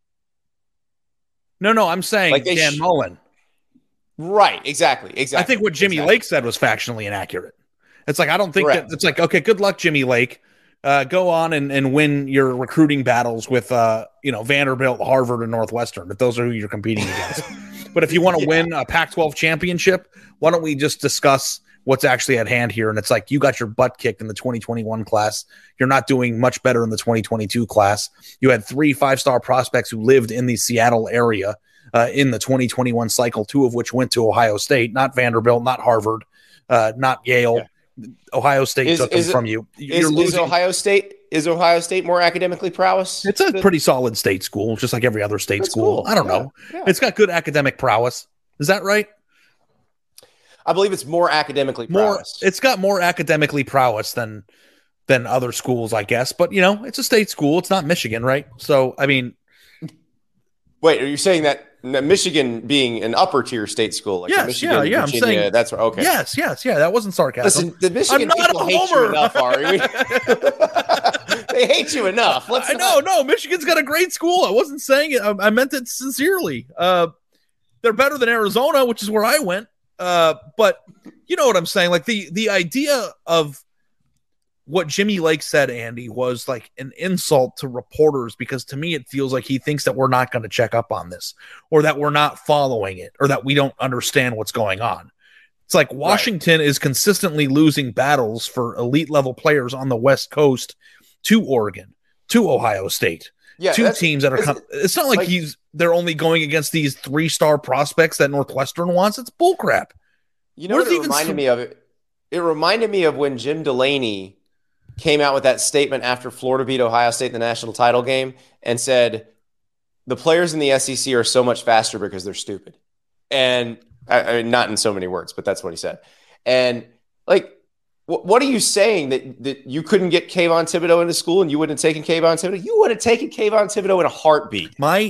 No, no, I'm saying like Dan sh- Mullen. Right, exactly, exactly. I think what Jimmy exactly. Lake said was factually inaccurate. It's like, I don't think Correct. that, it's like, okay, good luck, Jimmy Lake. Uh, go on and, and win your recruiting battles with, uh, you know, Vanderbilt, Harvard, and Northwestern, if those are who you're competing against. But if you want to yeah. win a Pac twelve championship, why don't we just discuss what's actually at hand here? And it's like, you got your butt kicked in the twenty twenty-one class. You're not doing much better in the twenty twenty-two class. You had three five-star prospects who lived in the Seattle area uh, in the twenty twenty-one cycle, two of which went to Ohio State, not Vanderbilt, not Harvard, uh, not Yale. Yeah. Ohio State is, took them it, from you. You're is, losing. Is Ohio State is Ohio State more academically prowess? It's a pretty solid state school, just like every other state That's school. Cool. I don't yeah. know. Yeah. It's got good academic prowess. Is that right? I believe it's more academically more, prowess. It's got more academically prowess than than other schools, I guess. But, you know, it's a state school. It's not Michigan, right? So, I mean. Wait, are you saying that Michigan being an upper tier state school? Like yes, Michigan, yeah, yeah. Virginia, I'm saying that's okay. Yes, yes, yeah. That wasn't sarcasm. Listen, the Michigan people hate you enough, Ari. They hate you enough. Let's I know, no. Michigan's got a great school. I wasn't saying it. I, I meant it sincerely. Uh, they're better than Arizona, which is where I went. Uh, but you know what I'm saying? Like the the idea of what Jimmy Lake said, Andy, was like an insult to reporters, because to me it feels like he thinks that we're not going to check up on this, or that we're not following it, or that we don't understand what's going on. It's like Washington right. is consistently losing battles for elite level players on the West Coast to Oregon, to Ohio State, yeah, two teams that are com- it's not like, like he's they're only going against these three-star prospects that Northwestern wants. It's bullcrap. You know what, what it reminded st- me of? It, it reminded me of when Jim Delaney came out with that statement after Florida beat Ohio State in the national title game and said, the players in the S E C are so much faster because they're stupid. And I, I mean, not in so many words, but that's what he said. And like, wh- what are you saying, that, that you couldn't get Kayvon Thibodeau into school and you wouldn't have taken Kayvon Thibodeau? You would have taken Kayvon Thibodeau in a heartbeat. My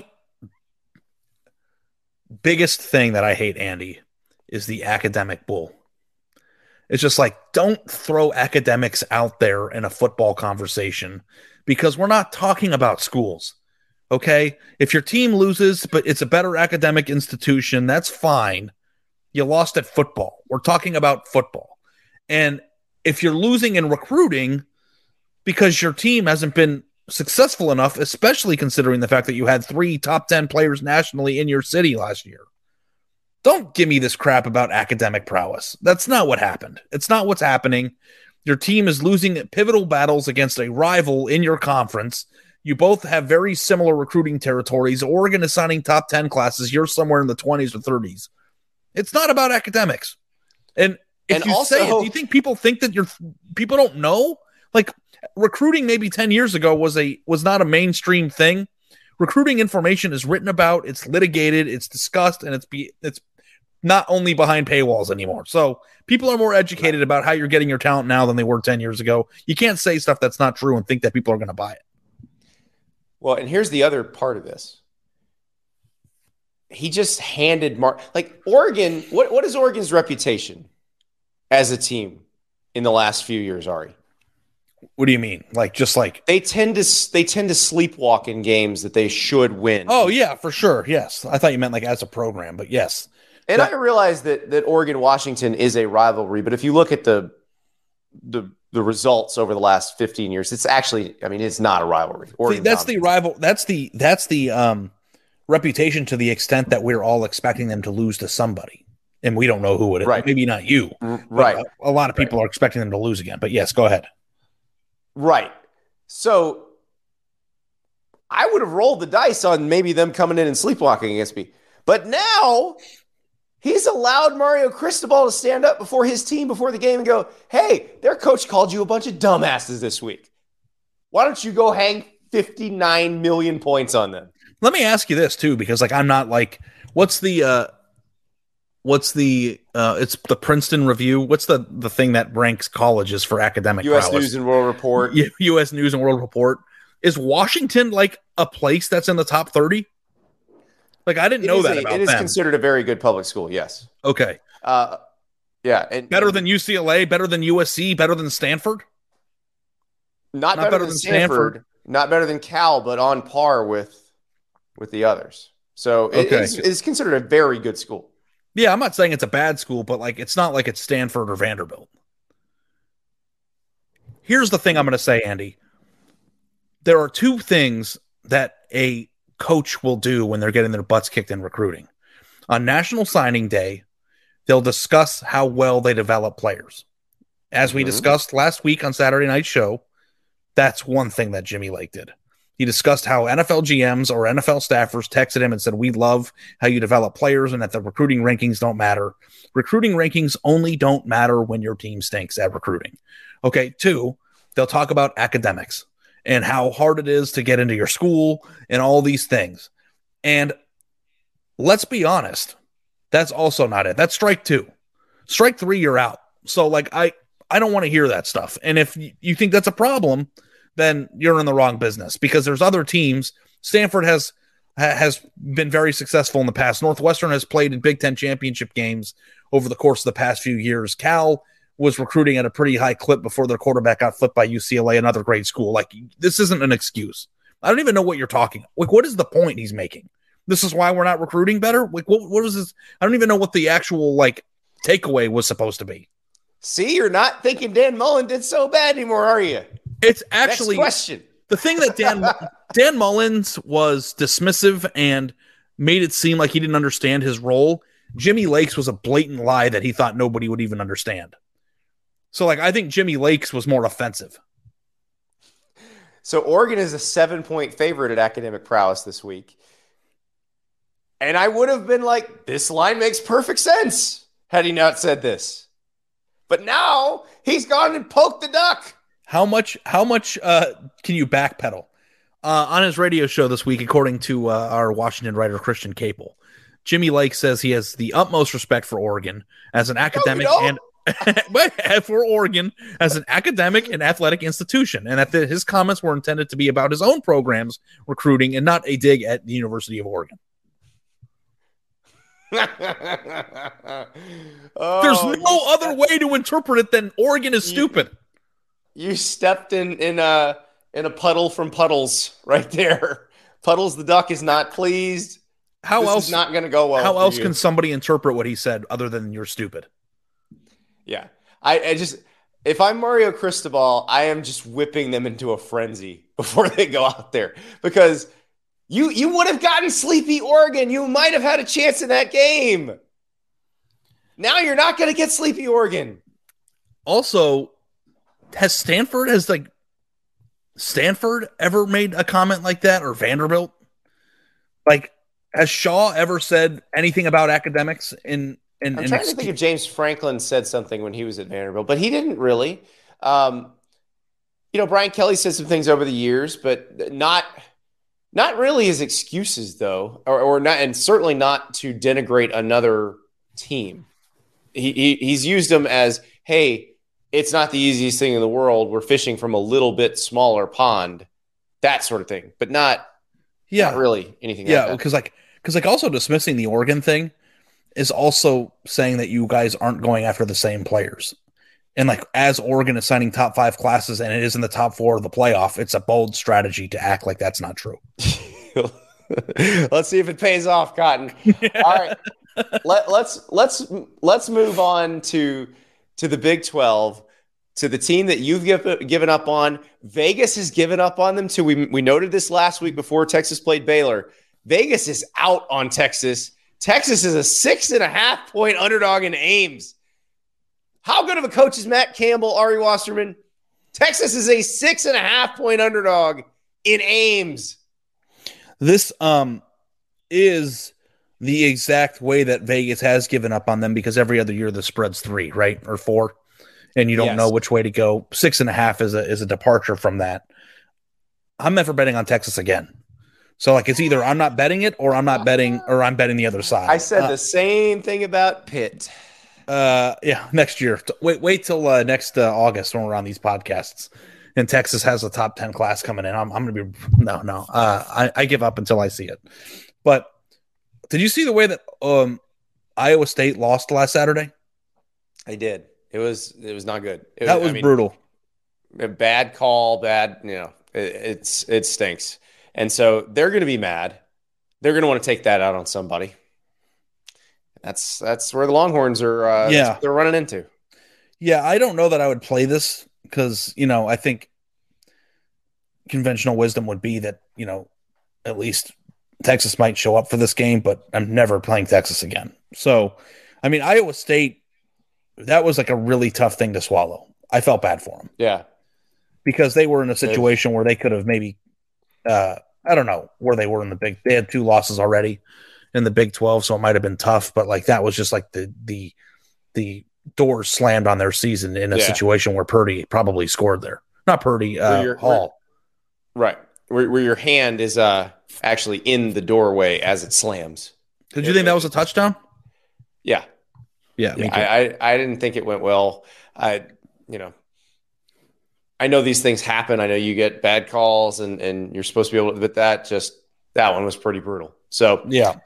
biggest thing that I hate, Andy, is the academic bull. It's just like, don't throw academics out there in a football conversation, because we're not talking about schools. Okay. If your team loses, but it's a better academic institution, that's fine. You lost at football. We're talking about football. And if you're losing in recruiting because your team hasn't been successful enough, especially considering the fact that you had three top ten players nationally in your city last year, don't give me this crap about academic prowess. That's not what happened. It's not what's happening. Your team is losing pivotal battles against a rival in your conference. You both have very similar recruiting territories. Oregon is signing top ten classes. You're somewhere in the twenties or thirties. It's not about academics. And if and you also, say it, do you think people think that you're people don't know? Like recruiting maybe ten years ago was a was not a mainstream thing. Recruiting information is written about, it's litigated, it's discussed, and it's be it's not only behind paywalls anymore. So people are more educated about how you're getting your talent now than they were ten years ago. You can't say stuff that's not true and think that people are going to buy it. Well, and here's the other part of this. He just handed Mark like Oregon. What, what is Oregon's reputation as a team in the last few years, Ari? What do you mean? Like just like they tend to they tend to sleepwalk in games that they should win. Oh yeah, for sure. Yes, I thought you meant like as a program, but yes. And that, I realize that that Oregon Washington is a rivalry, but if you look at the the the results over the last fifteen years, it's actually, I mean, it's not a rivalry. See, that's the rival. That's the that's the um, reputation to the extent that we're all expecting them to lose to somebody, and we don't know who it is. Right. Maybe not you. Right. A, a lot of people right. are expecting them to lose again. But yes, go ahead. Right. So I would have rolled the dice on maybe them coming in and sleepwalking against me, but now he's allowed Mario Cristobal to stand up before his team before the game and go, hey, their coach called you a bunch of dumbasses this week. Why don't you go hang fifty-nine million points on them? Let me ask you this too, because like, I'm not like, what's the, uh, what's the, uh, it's the Princeton Review. What's the, the thing that ranks colleges for academic U S prowess? News and World Report. U S News and World Report. Is Washington like a place that's in the top thirty? Like, I didn't it know that a, about It is them. considered a very good public school, yes. Okay. Uh, yeah. And, better and than U C L A, better than U S C, better than Stanford? Not, not better, better than, than Stanford, Stanford, not better than Cal, but on par with with the others. So it okay. is, it's considered a very good school. Yeah, I'm not saying it's a bad school, but like it's not like it's Stanford or Vanderbilt. Here's the thing I'm going to say, Andy. There are two things that a coach will do when they're getting their butts kicked in recruiting. On National Signing Day, they'll discuss how well they develop players. As we mm-hmm. discussed last week on Saturday Night Show, that's one thing that Jimmy Lake did. He discussed how N F L G Ms or N F L staffers texted him and said, we love how you develop players and that the recruiting rankings don't matter. Recruiting rankings only don't matter when your team stinks at recruiting. Okay, two, they'll talk about academics and how hard it is to get into your school and all these things. And let's be honest, that's also not it. That's strike two. Strike three, you're out. So, like, I, I don't want to hear that stuff. And if you think that's a problem, then you're in the wrong business because there's other teams. Stanford has has been very successful in the past. Northwestern has played in Big Ten championship games over the course of the past few years. Cal was recruiting at a pretty high clip before their quarterback got flipped by U C L A, another great school. Like, this isn't an excuse. I don't even know what you're talking about. Like, what is the point he's making? This is why we're not recruiting better? Like, what, what was this? I don't even know what the actual, like, takeaway was supposed to be. See, you're not thinking Dan Mullen did so bad anymore, are you? It's actually Next question. The thing that Dan Dan Mullins was dismissive and made it seem like he didn't understand his role. Jimmy Lakes was a blatant lie that he thought nobody would even understand. So, like, I think Jimmy Lakes was more offensive. So Oregon is a seven-point favorite at academic prowess this week. And I would have been like, this line makes perfect sense had he not said this. But now he's gone and poked the duck. How much How much uh, can you backpedal? Uh, on his radio show this week, according to uh, our Washington writer, Christian Capel, Jimmy Lake says he has the utmost respect for Oregon as an academic no, and for Oregon as an academic and athletic institution, and that the, his comments were intended to be about his own program's recruiting and not a dig at the University of Oregon. oh, There's no other way to interpret it than Oregon is stupid. You, you stepped in in a in a puddle from Puddles right there. Puddles the duck is not pleased. How this else is not going to go well? How else you. can somebody interpret what he said other than you're stupid? Yeah, I, I just if I'm Mario Cristobal, I am just whipping them into a frenzy before they go out there because you you would have gotten sleepy Oregon. You might have had a chance in that game. Now you're not going to get Sleepy Oregon. Also, has Stanford has like Stanford ever made a comment like that, or Vanderbilt? Like, has Shaw ever said anything about academics? In, in I'm in trying ex- to think if James Franklin said something when he was at Vanderbilt, but he didn't really. Um, you know, Brian Kelly said some things over the years, but not not really as excuses, though, or, or not, and certainly not to denigrate another team. He, he he's used them as, hey, it's not the easiest thing in the world. We're fishing from a little bit smaller pond, that sort of thing, but not, yeah, not really anything. Yeah, like because like because like also dismissing the Oregon thing is also saying that you guys aren't going after the same players. And like as Oregon is signing top five classes and it is in the top four of the playoff, it's a bold strategy to act like that's not true. Let's see if it pays off, Cotton. All right. Let, let's let's let's move on to to the Big twelve, to the team that you've give, given up on. Vegas has given up on them too. We we noted this last week before Texas played Baylor. Vegas is out on Texas. Texas is a six and a half point underdog in Ames. How good of a coach is Matt Campbell, Ari Wasserman? Texas is a six and a half point underdog in Ames. This um is the exact way that Vegas has given up on them, because every other year the spread's three, right? Or four. And you don't Yes. know which way to go. Six and a half is a is a departure from that. I'm never betting on Texas again. So like it's either I'm not betting it or I'm not betting or I'm betting the other side. I said uh, the same thing about Pitt. Uh, yeah, next year. Wait, wait till uh, next uh, August when we're on these podcasts, and Texas has a top ten class coming in. I'm, I'm gonna be no, no. Uh, I, I give up until I see it. But did you see the way that um Iowa State lost last Saturday? I did. It was it was not good. It That was I mean, brutal. a bad call, bad. You know, it, it's it stinks, and so they're going to be mad. They're going to want to take that out on somebody. That's that's where the Longhorns are. Uh, Yeah. that's what they're running into. Yeah, I don't know that I would play this because, you know, I think conventional wisdom would be that, you know, at least Texas might show up for this game, but I'm never playing Texas again. So, I mean, Iowa State, that was like a really tough thing to swallow. I felt bad for them Yeah, because they were in a situation where they could have maybe, uh, I don't know where they were in the big, they had two losses already in the Big twelve, so it might have been tough, but like that was just like the, the, the doors slammed on their season in a Yeah. situation where Purdy probably scored there. Not Purdy, uh, Where you're- Hall. right. Where, where your hand is uh actually in the doorway as it slams. Did you think that was a touchdown? Yeah, Yeah, me yeah. too. I, I I didn't think it went well. I you know. I know these things happen. I know you get bad calls, and and you're supposed to be able to. But that just that one was pretty brutal. So yeah.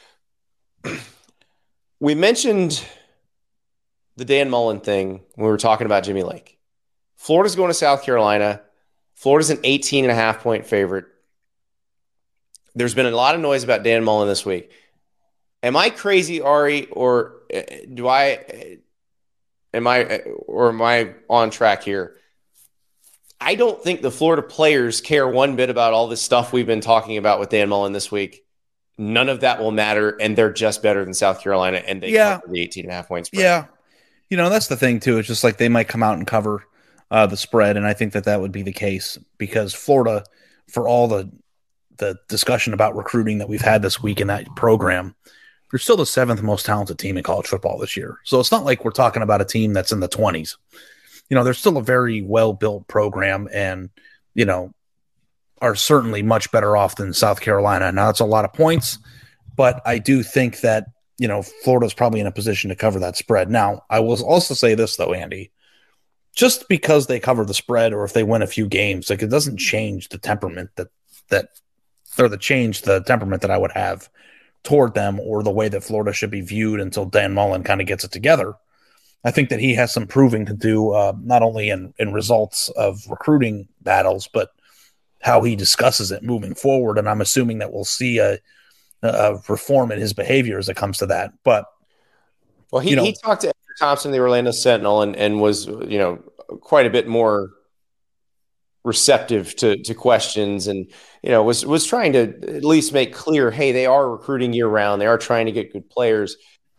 we mentioned the Dan Mullen thing when we were talking about Jimmy Lake. Florida's going to South Carolina. Florida's an eighteen and a half point favorite. There's been a lot of noise about Dan Mullen this week. Am I crazy, Ari, or uh, do I uh, am I uh, or am I on track here? I don't think the Florida players care one bit about all this stuff we've been talking about with Dan Mullen this week. None of that will matter, and they're just better than South Carolina, and they Yeah. cover the eighteen and a half points spread. Yeah. You know, that's the thing, too. It's just like they might come out and cover uh, the spread, and I think that that would be the case because Florida, for all the the discussion about recruiting that we've had this week in that program, they're still the seventh most talented team in college football this year. So it's not like we're talking about a team that's in the twenties. You know, they're still a very well-built program and, you know, are certainly much better off than South Carolina. Now, that's a lot of points, but I do think that, you know, Florida's probably in a position to cover that spread. Now, I will also say this, though, Andy. Just because they cover the spread or if they win a few games, like it doesn't change the temperament that, that or the change the temperament that I would have toward them or the way that Florida should be viewed until Dan Mullen kind of gets it together. I think that he has some proving to do, uh, not only in, in results of recruiting battles, but how he discusses it moving forward. And I'm assuming that we'll see a, a reform in his behavior as it comes to that. But Well, he, you know- he talked to Edgar Thompson, the Orlando Sentinel, and, and was, you know, quite a bit more receptive to, to questions and, you know, was, was trying to at least make clear, hey, they are recruiting year round. They are trying to get good players.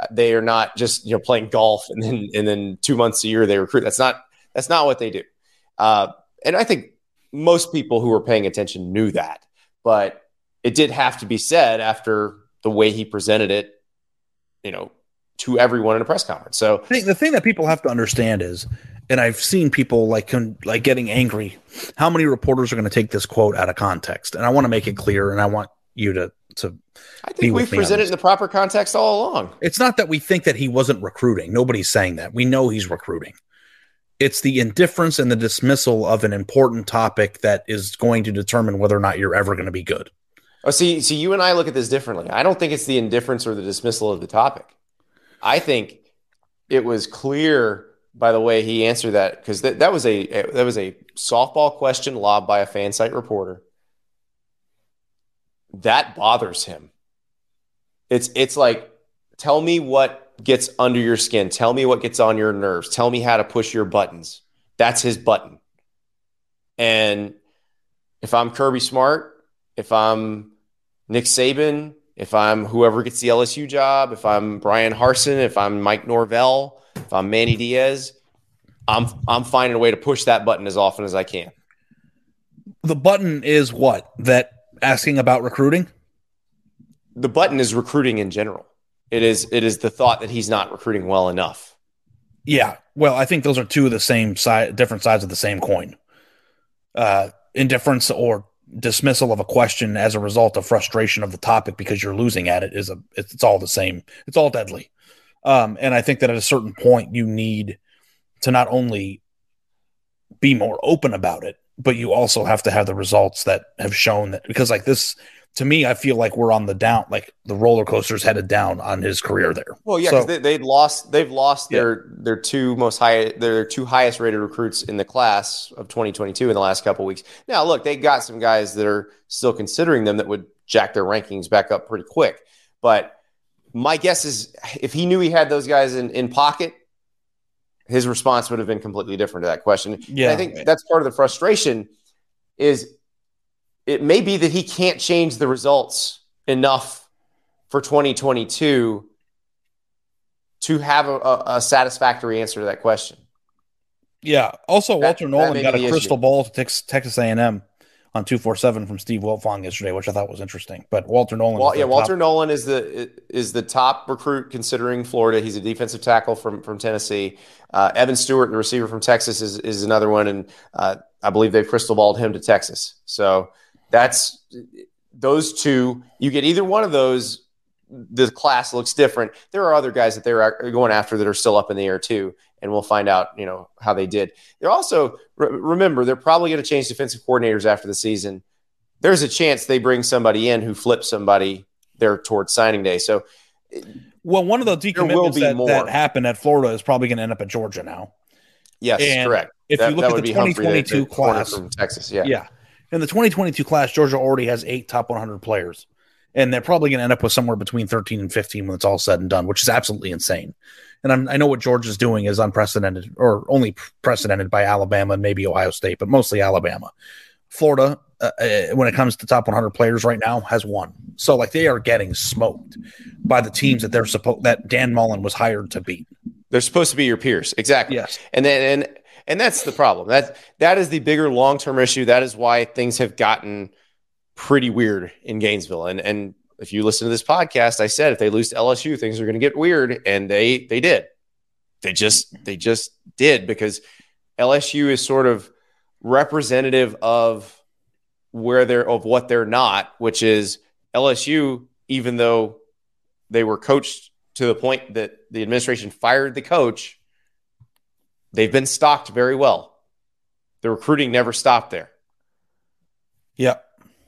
They are not just, you know, playing golf and then and then two months a year they recruit. That's not that's not what they do. Uh, and I think most people who were paying attention knew that, but it did have to be said after the way he presented it, you know, to everyone in a press conference. So I think the thing that people have to understand is, and I've seen people like con- like getting angry, how many reporters are going to take this quote out of context? And I want to make it clear, and I want you to to. I think we've presented it in the proper context all along. It's not that we think that he wasn't recruiting. Nobody's saying that. We know he's recruiting. It's the indifference and the dismissal of an important topic that is going to determine whether or not you're ever going to be good. Oh, see, see, you and I look at this differently. I don't think it's the indifference or the dismissal of the topic. I think it was clear by the way he answered that, because that, that was a that was a softball question lobbed by a fan site reporter. That bothers him. It's it's like, tell me what gets under your skin. Tell me what gets on your nerves. Tell me how to push your buttons. That's his button. And if I'm Kirby Smart, if I'm Nick Saban, if I'm whoever gets the L S U job, if I'm Brian Harsin, if I'm Mike Norvell, if I'm Manny Diaz, I'm I'm finding a way to push that button as often as I can. The button is what? That asking about recruiting? The button is recruiting in general. It is it is the thought that he's not recruiting well enough. Yeah. Well, I think those are two of the same side, different sides of the same coin. Uh, indifference or dismissal of a question as a result of frustration of the topic because you're losing at it is a it's, it's all the same. It's all deadly. Um, and I think that at a certain point you need to not only be more open about it, but you also have to have the results that have shown that, because like this, to me, I feel like we're on the down, like the roller coaster's headed down on his career there. Well, yeah, because so, they, they'd lost, they've lost yeah. their their two most high, their two highest rated recruits in the class of twenty twenty-two in the last couple of weeks. Now, look, they got some guys that are still considering them that would jack their rankings back up pretty quick. But my guess is, if he knew he had those guys in, in pocket, his response would have been completely different to that question. Yeah, and I think that's part of the frustration. Is it may be that he can't change the results enough for twenty twenty-two to have a, a, a satisfactory answer to that question. Yeah. Also, that, Walter Nolan got a crystal issue. ball to tex- Texas A and M on two forty-seven from Steve Wiltfong yesterday, which I thought was interesting. But Walter Nolan, well, yeah, Walter top. Nolan is the is the top recruit considering Florida. He's a defensive tackle from from Tennessee. Uh, Evan Stewart, the receiver from Texas, is is another one, and uh, I believe they've crystal balled him to Texas. So that's those two. You get either one of those, the class looks different. There are other guys that they're going after that are still up in the air too, and we'll find out, you know, how they did. They're also re- remember they're probably going to change defensive coordinators after the season. There's a chance they bring somebody in who flips somebody there towards signing day. So, well, one of the decommitments that, that happened at Florida is probably going to end up at Georgia now. Yes, and correct. If that, you look at the twenty twenty-two the, the class from Texas, yeah, yeah, in the twenty twenty-two class, Georgia already has eight top one hundred players. And they're probably going to end up with somewhere between thirteen and fifteen when it's all said and done, which is absolutely insane. And I'm, I know what Georgia's doing is unprecedented, or only precedented by Alabama and maybe Ohio State, but mostly Alabama. Florida, uh, uh, when it comes to top one hundred players right now, has one. So like they are getting smoked by the teams that they're supposed that Dan Mullen was hired to beat. They're supposed to be your peers, exactly. Yes, and then and and that's the problem. That that is the bigger long term issue. That is why things have gotten pretty weird in Gainesville. And and if you listen to this podcast, I said if they lose to L S U, things are going to get weird, and they they did. They just they just did, because L S U is sort of representative of where they're of what they're not, which is L S U, even though they were coached to the point that the administration fired the coach, they've been stocked very well. The recruiting never stopped there. Yep.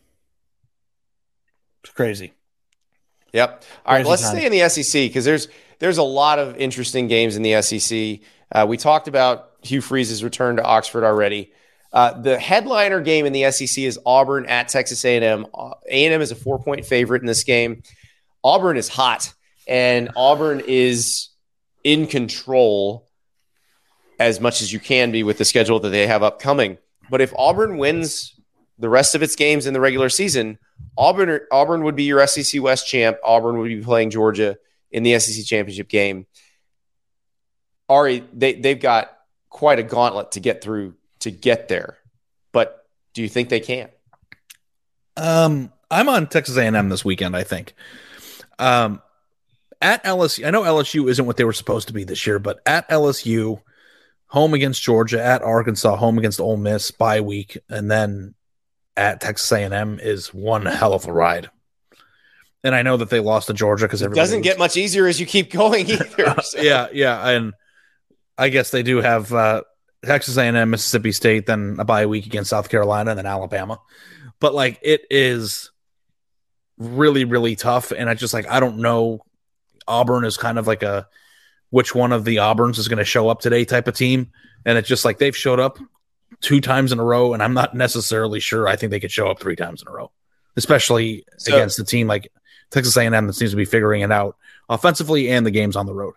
It's crazy. Yep. All crazy right, let's time. stay in the S E C, because there's there's a lot of interesting games in the S E C. Uh, we talked about Hugh Freeze's return to Oxford already. Uh, the headliner game in the S E C is Auburn at Texas A and M. A and M is a four-point favorite in this game. Auburn is hot, and Auburn is in control as much as you can be with the schedule that they have upcoming. But if Auburn wins the rest of its games in the regular season, Auburn Auburn would be your S E C West champ. Auburn would be playing Georgia in the S E C championship game. Ari, they, they've got quite a gauntlet to get through to get there. But do you think they can? Um, I'm on Texas A and M this weekend, I think. Um, at L S U, I know L S U isn't what they were supposed to be this year, but at L S U, home against Georgia, at Arkansas, home against Ole Miss, bye week, and then at Texas A and M is one hell of a ride. And I know that they lost to Georgia because it doesn't was, get much easier as you keep going either. So. yeah, yeah, and I guess they do have uh, Texas A and M, Mississippi State, then a bye week against South Carolina, and then Alabama. But like it is really, really tough, and I just like I don't know. Auburn is kind of like a which one of the Auburns is going to show up today type of team, and it's just like they've showed up two times in a row, and I'm not necessarily sure. I think they could show up three times in a row, especially so, against a team like Texas A and M that seems to be figuring it out offensively and the games on the road.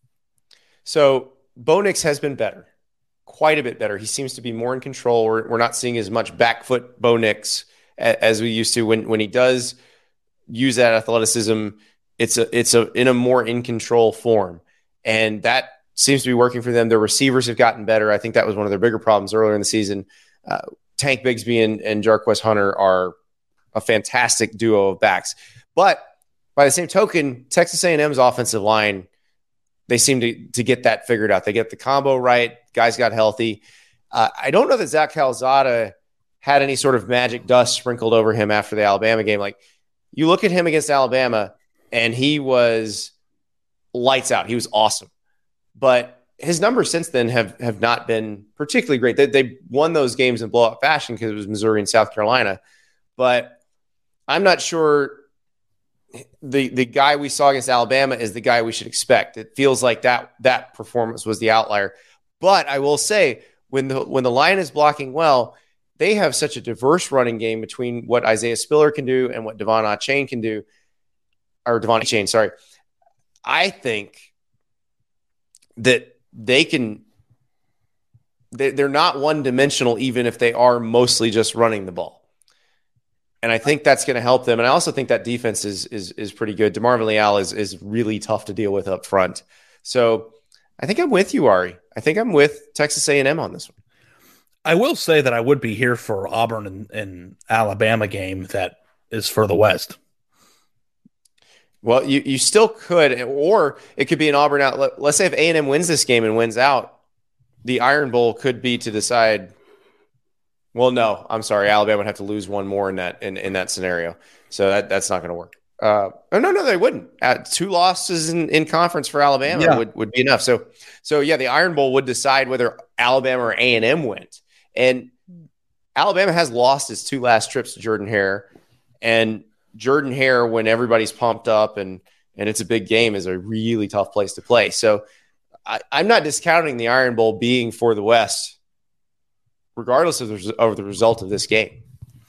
So Bo Nix has been better, quite a bit better. He seems to be more in control. We're, we're not seeing as much back foot Bo Nix as, as we used to. When when he does use that athleticism, it's a it's a in a more in control form, and that seems to be working for them. Their receivers have gotten better. I think that was one of their bigger problems earlier in the season. Uh, Tank Bigsby and, and Jarquez Hunter are a fantastic duo of backs. But by the same token, Texas A and M's offensive line, they seem to, to get that figured out. They get the combo right. Guys got healthy. Uh, I don't know that Zach Calzada had any sort of magic dust sprinkled over him after the Alabama game. Like, you look at him against Alabama, and he was lights out. He was awesome. But his numbers since then have, have not been particularly great. They, they won those games in blowout fashion because it was Missouri and South Carolina. But I'm not sure the the guy we saw against Alabama is the guy we should expect. It feels like that that performance was the outlier. But I will say, when the when the line is blocking well, they have such a diverse running game between what Isaiah Spiller can do and what Devon Achane can do, or Devon Achane, sorry. I think that they can they're not one-dimensional, even if they are mostly just running the ball. And I think that's going to help them. And I also think that defense is is is pretty good. DeMarvin Leal is is really tough to deal with up front. So I think I'm with you, Ari. I think I'm with Texas A and M on this one. I will say that I would be here for Auburn and, and Alabama game that is for the West. Well, you, you still could, or it could be an Auburn out. Let's say if A and M wins this game and wins out, the Iron Bowl could be to decide. Well, no, I'm sorry. Alabama would have to lose one more in that in, in that scenario, so that that's not going to work. Uh, oh, no, no, they wouldn't. Uh, two losses in, in conference for Alabama yeah. would, would be enough. So, so yeah, the Iron Bowl would decide whether Alabama or A and M went. And Alabama has lost its two last trips to Jordan-Hare, and Jordan-Hare, when everybody's pumped up and and it's a big game, is a really tough place to play. So I, I'm not discounting the Iron Bowl being for the West, regardless of the, of the result of this game.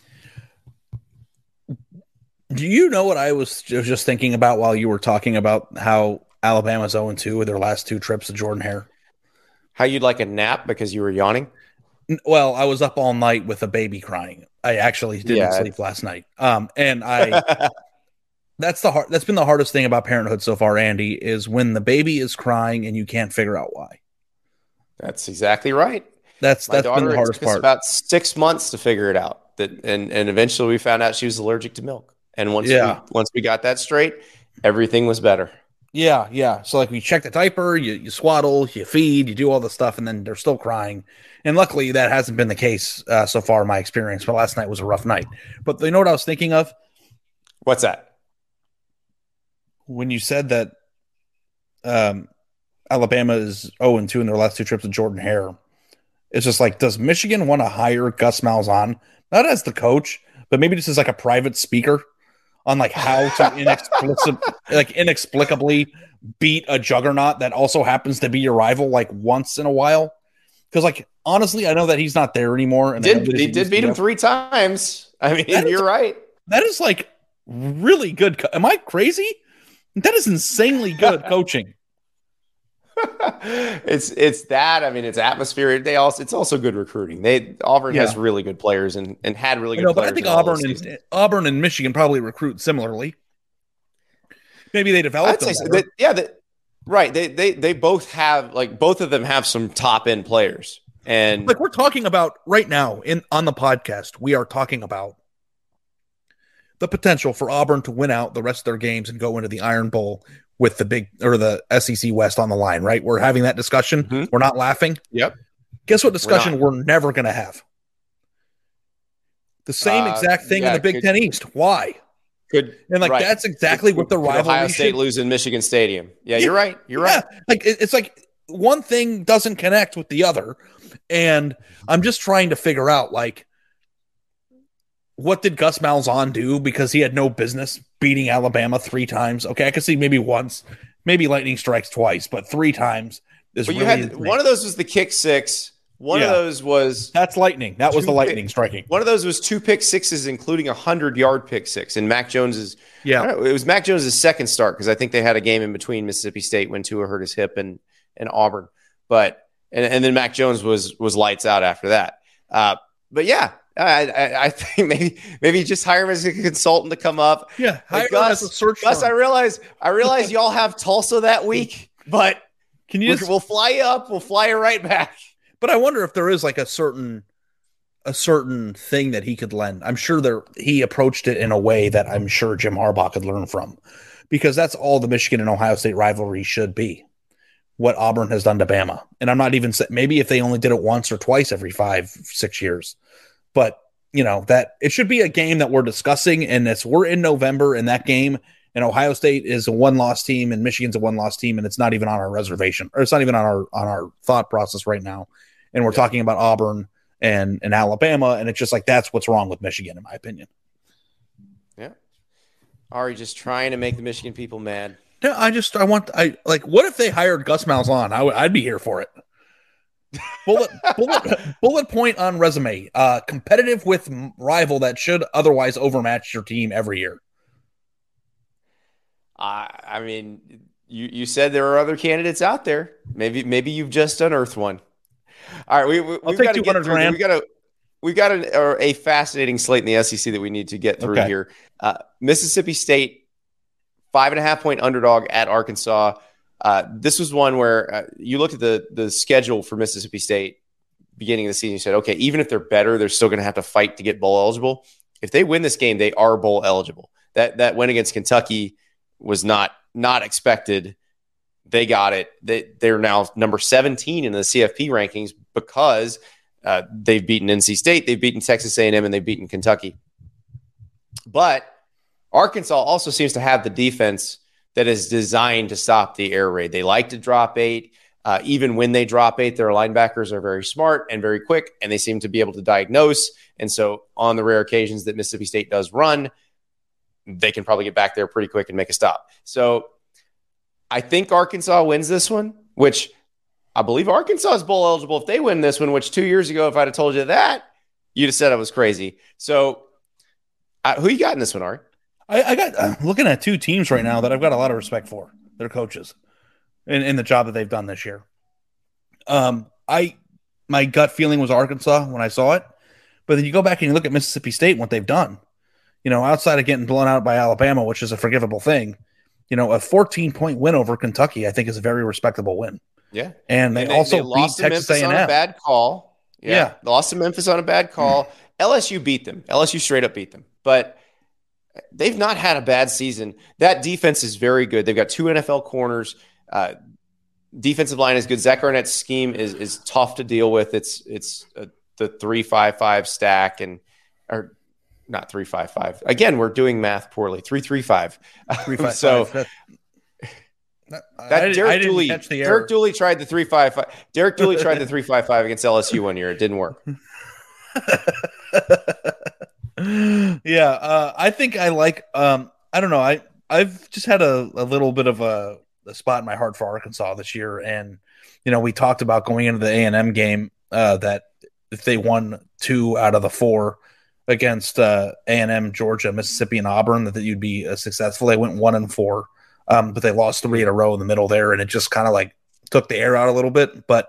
Do you know what I was just thinking about while you were talking about how Alabama's oh and two with their last two trips to Jordan-Hare? How you'd like a nap because you were yawning? Well, I was up all night with a baby crying. I actually didn't yeah. sleep last night. Um, and I, that's the hard, that's been the hardest thing about parenthood so far, Andy, is when the baby is crying and you can't figure out why. That's exactly right. That's, My that's been the hardest part. About six months to figure it out. That, and, and eventually we found out she was allergic to milk. And once yeah. we, once we got that straight, everything was better. Yeah. Yeah. So like we check the diaper, you, you swaddle, you feed, you do all the stuff, and then they're still crying. And luckily that hasn't been the case uh, so far in my experience, but last night was a rough night. But you know what I was thinking of? What's that? When you said that um, Alabama is oh and two in their last two trips to Jordan-Hare, it's just like, does Michigan want to hire Gus Malzahn? Not as the coach, but maybe just as like a private speaker on like how to inexplic- like inexplicably beat a juggernaut that also happens to be your rival like once in a while. Because like honestly, I know that he's not there anymore. And did, he did beat him three times. I mean, that you're is, right. That is like really good. Co- Am I crazy? That is insanely good coaching. it's it's that. I mean, it's atmosphere. They also it's also good recruiting. They Auburn yeah. has really good players and, and had really good I know, players. But I think Auburn and Auburn and Michigan probably recruit similarly. maybe they developed I'd them say so. better. That, yeah, that, right. They they they both have like both of them have some top end players, and Like we're talking about right now in on the podcast, we are talking about the potential for Auburn to win out the rest of their games and go into the Iron Bowl with the big or the S E C West on the line, right? We're having that discussion. Mhm. We're not laughing. Yep. Guess what discussion We're we're, never going to have? The same Uh, exact thing yeah, in the Big could- Ten East. Why? Could And like right. that's exactly Could- what the could rivalry Ohio State should- losing Michigan Stadium. Yeah, Yeah, you're right. You're yeah, right. like it- it's like one thing doesn't connect with the other, and I'm just trying to figure out like what did Gus Malzahn do because he had no business beating Alabama three times. Okay, I could see maybe once, maybe lightning strikes twice, but three times is But you really had insane. one of those was the kick six. One Yeah. of those was That's lightning. That was two the lightning pick- striking. One of those was two pick sixes, including a hundred yard pick six. And Mac Jones's, I Yeah, don't know, it was Mac Jones's second start because I think they had a game in between Mississippi State when Tua hurt his hip and and Auburn. But and, and then Mac Jones was was lights out after that. Uh, but yeah, I, I, I think maybe maybe just hire him as a consultant to come up. yeah. Hey, Hire Gus, as a search Gus, I firm. realize I realize y'all have Tulsa that week, but Can you we'll, just? we'll fly you up. We'll fly you right back. But I wonder if there is like a certain a certain thing that he could lend. I'm sure there he approached it in a way that I'm sure Jim Harbaugh could learn from, because that's all the Michigan and Ohio State rivalry should be. What Auburn has done to Bama, and I'm not even sa- maybe if they only did it once or twice every five six years, but you know that it should be a game that we're discussing, and it's we're in November, and that game. And Ohio State is a one-loss team, and Michigan's a one-loss team, and it's not even on our reservation, or it's not even on our on our thought process right now. And we're Yeah. talking about Auburn and and Alabama, and it's just like that's what's wrong with Michigan, in my opinion. Yeah. Ari just trying to make the Michigan people mad. Yeah, I just I want I like what if they hired Gus Malzahn? I would I'd be here for it. Bullet bullet bullet point on resume. Uh, competitive with rival that should otherwise overmatch your team every year. I I mean, you, you said there are other candidates out there. Maybe maybe you've just unearthed one. All right, we, we, we've take got to two get hundred through. grand. We got to we've got a, or a fascinating slate in the S E C that we need to get through Okay. here. Uh, Mississippi State, five and a half point underdog at Arkansas. Uh, this was one where uh, you looked at the the schedule for Mississippi State beginning of the season. You said, okay, even if they're better, they're still going to have to fight to get bowl eligible. If they win this game, they are bowl eligible. That that win against Kentucky was not not expected. They got it. They, they're now number seventeen in the C F P rankings because uh, they've beaten N C State, they've beaten Texas A and M, and they've beaten Kentucky. But Arkansas also seems to have the defense that is designed to stop the air raid. They like to drop eight. Uh, even when they drop eight, their linebackers are very smart and very quick, and they seem to be able to diagnose. And so on the rare occasions that Mississippi State does run, they can probably get back there pretty quick and make a stop. So I think Arkansas wins this one, which I believe Arkansas is bowl eligible if they win this one, which two years ago, if I'd have told you that, you'd have said I was crazy. So uh, who you got in this one, Ari? I, I got I'm looking at two teams right now that I've got a lot of respect for. Their coaches and, and the job that they've done this year. Um, I my gut feeling was Arkansas when I saw it, but then you go back and you look at Mississippi State and what they've done. You know, outside of getting blown out by Alabama, which is a forgivable thing, you know, a fourteen point win over Kentucky, I think, is a very respectable win. Yeah, And they, And also they beat lost to Texas A Memphis and on a M. bad call. Yeah. Yeah. They lost to Memphis on a bad call. L S U beat them. L S U straight up beat them. But they've not had a bad season. That defense is very good. They've got two N F L corners. Uh, defensive line is good. Zach Arnett's scheme is is tough to deal with. It's it's uh, the three five five stack and or not three five five. Again, we're doing math poorly. Three three five. Three, five, so. five. That, That I, didn't- Derek I didn't Dooley, catch the Derek error. Dooley tried the three five five. Derek Dooley tried the three five five against L S U one year. It didn't work. yeah, uh, I think I like. Um, I don't know. I I've just had a, a little bit of a, a spot in my heart for Arkansas this year, and you know we talked about going into the A and M game uh, that if they won two out of the four against uh, A and M, Georgia, Mississippi, and Auburn, that, that you'd be uh, successful. They went one and four, um, but they lost three in a row in the middle there, and it just kind of like took the air out a little bit. But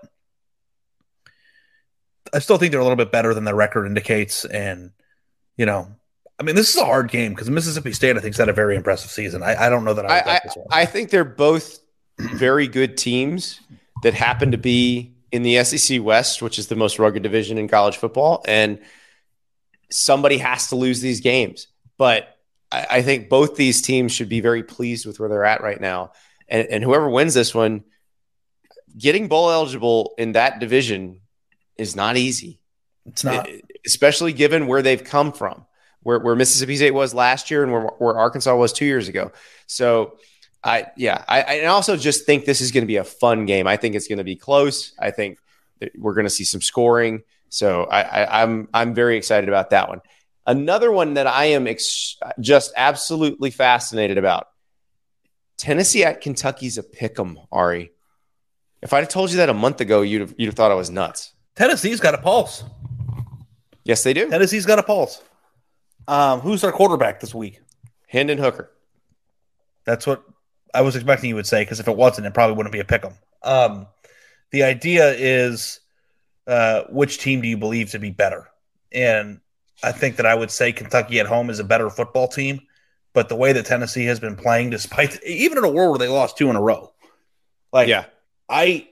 I still think they're a little bit better than their record indicates, and you know, I mean, this is a hard game because Mississippi State, I think, has had a very impressive season. I, I don't know that I would I, bet I, this one. I think they're both very good teams that happen to be in the S E C West, which is the most rugged division in college football. And somebody has to lose these games. But I, I think both these teams should be very pleased with where they're at right now. And, and whoever wins this one, getting bowl eligible in that division is not easy. It's not. Especially given where they've come from, where, where Mississippi State was last year and where, where Arkansas was two years ago. So, I yeah, I, I also just think this is going to be a fun game. I think it's going to be close. I think that we're going to see some scoring. So I, I, I'm I'm very excited about that one. Another one that I am ex- just absolutely fascinated about: Tennessee at Kentucky's a pick'em. Ari, if I'd have told you that a month ago, you'd have, you'd have thought I was nuts. Tennessee's got a pulse. Yes, they do. Tennessee's got a pulse. Um, who's their quarterback this week? Hendon Hooker. That's what I was expecting you would say, because if it wasn't, it probably wouldn't be a pick'em. Um, the idea is, uh, which team do you believe to be better? And I think that I would say Kentucky at home is a better football team, but the way that Tennessee has been playing, despite even in a world where they lost two in a row, like yeah, I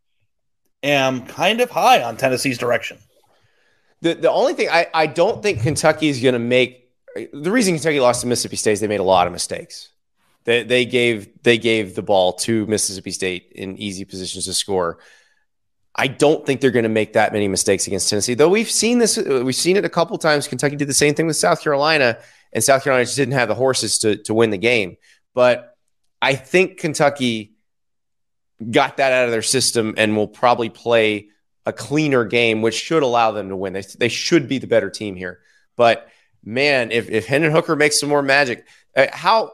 am kind of high on Tennessee's direction. The the only thing I, I don't think Kentucky is going to make the reason Kentucky lost to Mississippi State is they made a lot of mistakes. They they gave they gave the ball to Mississippi State in easy positions to score. I don't think they're going to make that many mistakes against Tennessee, though. We've seen this. We've seen it a couple times. Kentucky did the same thing with South Carolina, and South Carolina just didn't have the horses to to win the game. But I think Kentucky got that out of their system and will probably play a cleaner game, which should allow them to win. They, they should be the better team here. But, man, if, if Hendon Hooker makes some more magic, uh, how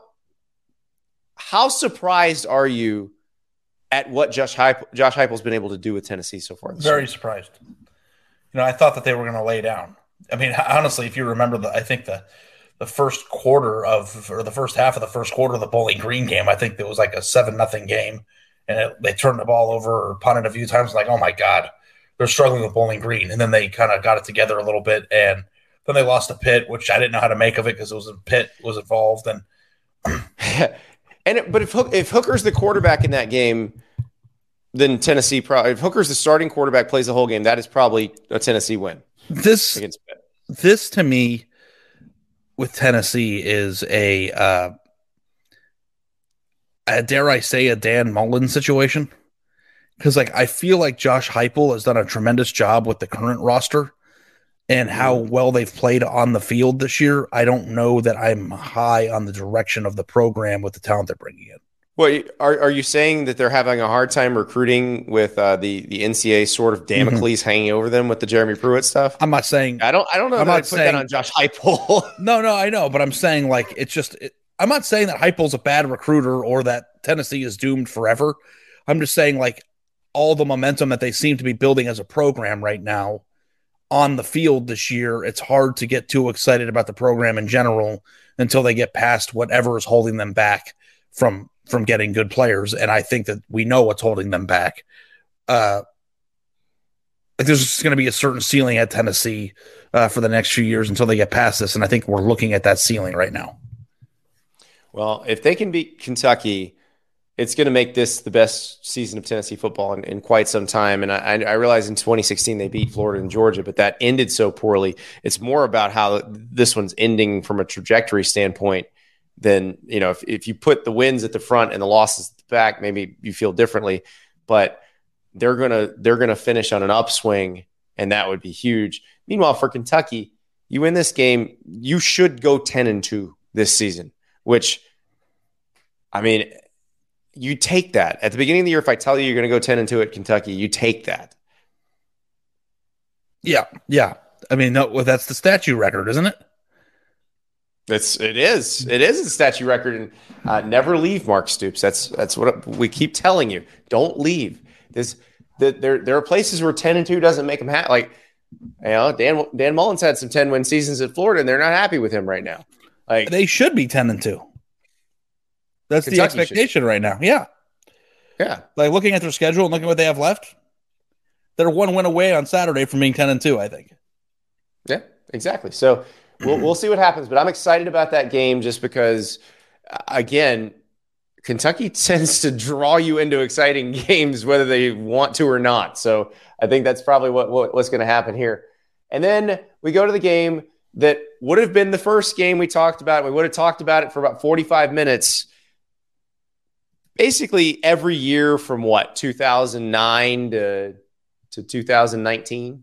how surprised are you at what Josh Heupel, Josh Heupel's been able to do with Tennessee so far this Very year? surprised. You know, I thought that they were going to lay down. I mean, honestly, if you remember, the I think the the first quarter of, or the first half of the first quarter of the Bowling Green game, I think it was like a seven nothing game, and it, they turned the ball over or punted a few times. Like, oh my God, they're struggling with Bowling Green. And then they kind of got it together a little bit, and then they lost to Pitt, which I didn't know how to make of it because it was a Pitt was involved. And and it, but if Hook, if Hooker's the quarterback in that game, then Tennessee probably. If Hooker's the starting quarterback, plays the whole game, that is probably a Tennessee win. This against Pitt. This to me with Tennessee is a, uh, a dare I say, a Dan Mullen situation. Because like I feel like Josh Heupel has done a tremendous job with the current roster and how well they've played on the field this year. I don't know that I'm high on the direction of the program with the talent they're bringing in. Well, are are you saying that they're having a hard time recruiting with uh, the the N C A A sort of Damocles mm-hmm. hanging over them with the Jeremy Pruitt stuff? I'm not saying I don't I don't know. I'm that not I'd put saying, that on Josh Heupel. no, no, I know, but I'm saying like it's just. It, I'm not saying that Heupel's a bad recruiter or that Tennessee is doomed forever. I'm just saying like all the momentum that they seem to be building as a program right now on the field this year, it's hard to get too excited about the program in general until they get past whatever is holding them back from from getting good players. And I think that we know what's holding them back. Uh, like there's just going to be a certain ceiling at Tennessee uh, for the next few years until they get past this. And I think we're looking at that ceiling right now. Well, if they can beat Kentucky, it's going to make this the best season of Tennessee football in, in quite some time. And I, I realize in twenty sixteen they beat Florida and Georgia, but that ended so poorly. It's more about how this one's ending from a trajectory standpoint than, you know, if, if you put the wins at the front and the losses at the back, maybe you feel differently. But they're gonna they're gonna finish on an upswing, and that would be huge. Meanwhile, for Kentucky, you win this game, you should go ten and two this season, which, I mean, you take that. At the beginning of the year, if I tell you you're going to go ten and two at Kentucky, you take that. Yeah, yeah. I mean, no, well, that's the statute record, isn't it? It's it is it is a statute record, and uh, never leave, Mark Stoops. That's that's what we keep telling you. Don't leave. This the, there there are places where ten and two doesn't make them happy. Like, you know, Dan Dan Mullen's had some ten win seasons at Florida, and they're not happy with him right now. Like they should be ten and two. That's Kentucky the expectation should. Right now. Yeah. Yeah. Like looking at their schedule and looking at what they have left, they're one win away on Saturday from being ten and two, I think. Yeah, exactly. So we'll we'll see what happens. But I'm excited about that game just because, uh, again, Kentucky tends to draw you into exciting games whether they want to or not. So I think that's probably what, what what's going to happen here. And then we go to the game that would have been the first game we talked about. We would have talked about it for about forty-five minutes. Basically every year from what, two thousand nine to, to two thousand nineteen.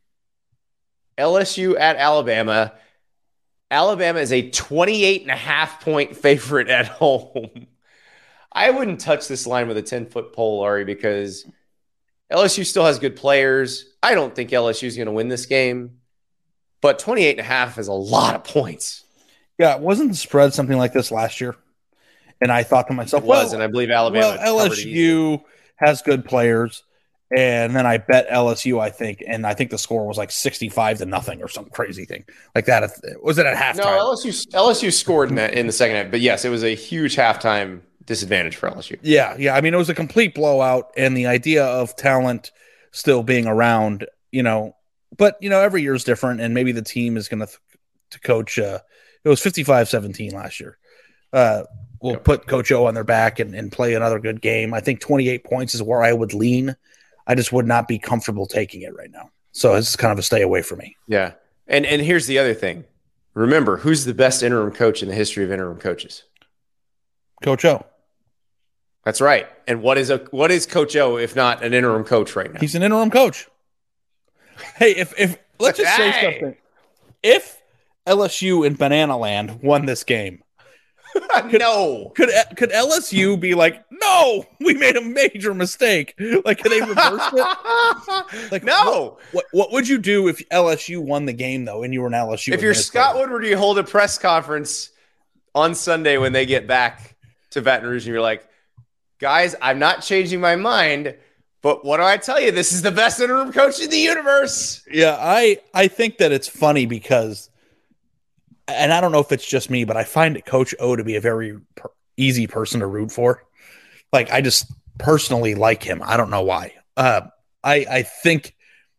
L S U at Alabama. Alabama is a twenty-eight and a half point favorite at home. I wouldn't touch this line with a ten-foot pole, Ari, because L S U still has good players. I don't think L S U is going to win this game, but twenty-eight and a half is a lot of points. Yeah, wasn't the spread something like this last year? And I thought to myself, it was, well, and I believe Alabama. Well, L S U has good players, and then I bet L S U. I think, and I think the score was like sixty-five to nothing or some crazy thing like that. Was it at halftime? No, L S U L S U scored in, that, in the second half, but yes, it was a huge halftime disadvantage for L S U. Yeah, yeah. I mean, it was a complete blowout, and the idea of talent still being around, you know, but you know, every year is different, and maybe the team is going to to coach. Uh, it was fifty-five seventeen last year. Uh, we'll yep. put Coach O on their back and, and play another good game. I think twenty-eight points is where I would lean. I just would not be comfortable taking it right now. So this is kind of a stay away for me. Yeah. And and here's the other thing. Remember, who's the best interim coach in the history of interim coaches? Coach O. That's right. And what is a what is Coach O if not an interim coach right now? He's an interim coach. Hey, if if let's just hey. say something. If L S U in Banana Land won this game, Could, no. Could could L S U be like, no, we made a major mistake? Like, could they reverse it? Like, no. What, what what would you do if L S U won the game though, and you were an L S U? If you're Scott Woodward, you hold a press conference on Sunday when they get back to Baton Rouge, and you're like, guys, I'm not changing my mind, but what do I tell you? This is the best interim coach in the universe. Yeah, I I think that it's funny because. And I don't know if it's just me, but I find Coach O to be a very per- easy person to root for. Like, I just personally like him. I don't know why. Uh, I, I think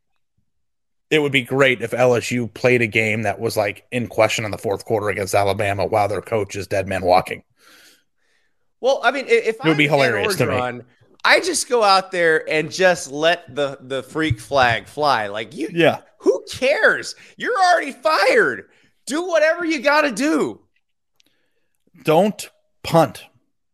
it would be great if L S U played a game that was like in question in the fourth quarter against Alabama while their coach is dead man walking. Well, I mean, if it would be hilarious to me. I just go out there and just let the, the freak flag fly. Like, you, yeah. Who cares? You're already fired. Do whatever you got to do. Don't punt.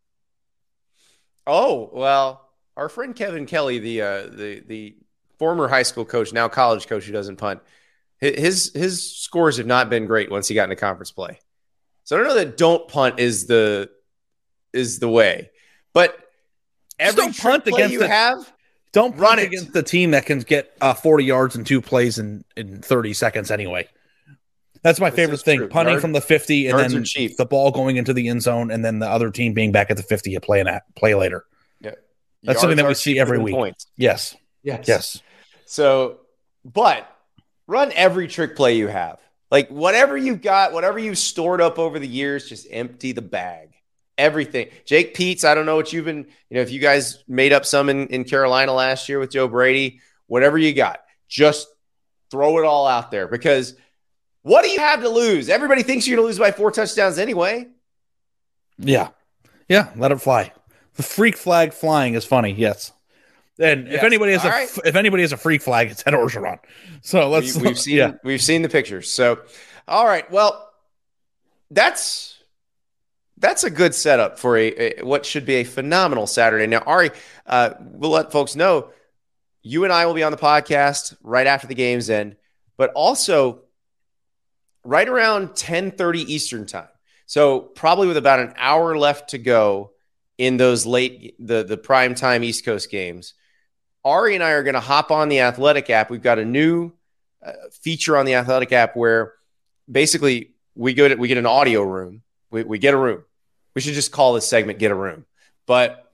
Oh, well, our friend Kevin Kelly, the uh, the the former high school coach, now college coach who doesn't punt, his his scores have not been great once he got into conference play. So I don't know that don't punt is the is the way. But every don't punt play against you the, have, don't run punt it against the team that can get uh, forty yards in two plays in, in thirty seconds anyway. That's my this favorite thing. True. Punting Yard, from the fifty and then the ball going into the end zone and then the other team being back at the fifty a play, and play later. Yeah. That's yards something that we see every week. Points. Yes. Yes. Yes. So, but run every trick play you have. Like whatever you've got, whatever you've stored up over the years, just empty the bag. Everything. Jake Peets, I don't know what you've been, you know, if you guys made up some in, in Carolina last year with Joe Brady, whatever you got, just throw it all out there because – what do you have to lose? Everybody thinks you're going to lose by four touchdowns anyway. Yeah. Yeah, let it fly. The freak flag flying is funny, yes. And yes. if anybody has All a right. if anybody has a freak flag, it's Ed Orgeron. So let's we, we've seen yeah. we've seen the pictures. So all right, well, that's that's a good setup for a, a what should be a phenomenal Saturday. Now, Ari, uh, we'll let folks know you and I will be on the podcast right after the game's end, but also right around ten thirty Eastern time. So probably with about an hour left to go in those late, the, the prime time East Coast games, Ari and I are going to hop on the Athletic app. We've got a new uh, feature on the Athletic app where basically we go to, we get an audio room. We, we get a room. We should just call this segment Get a Room. But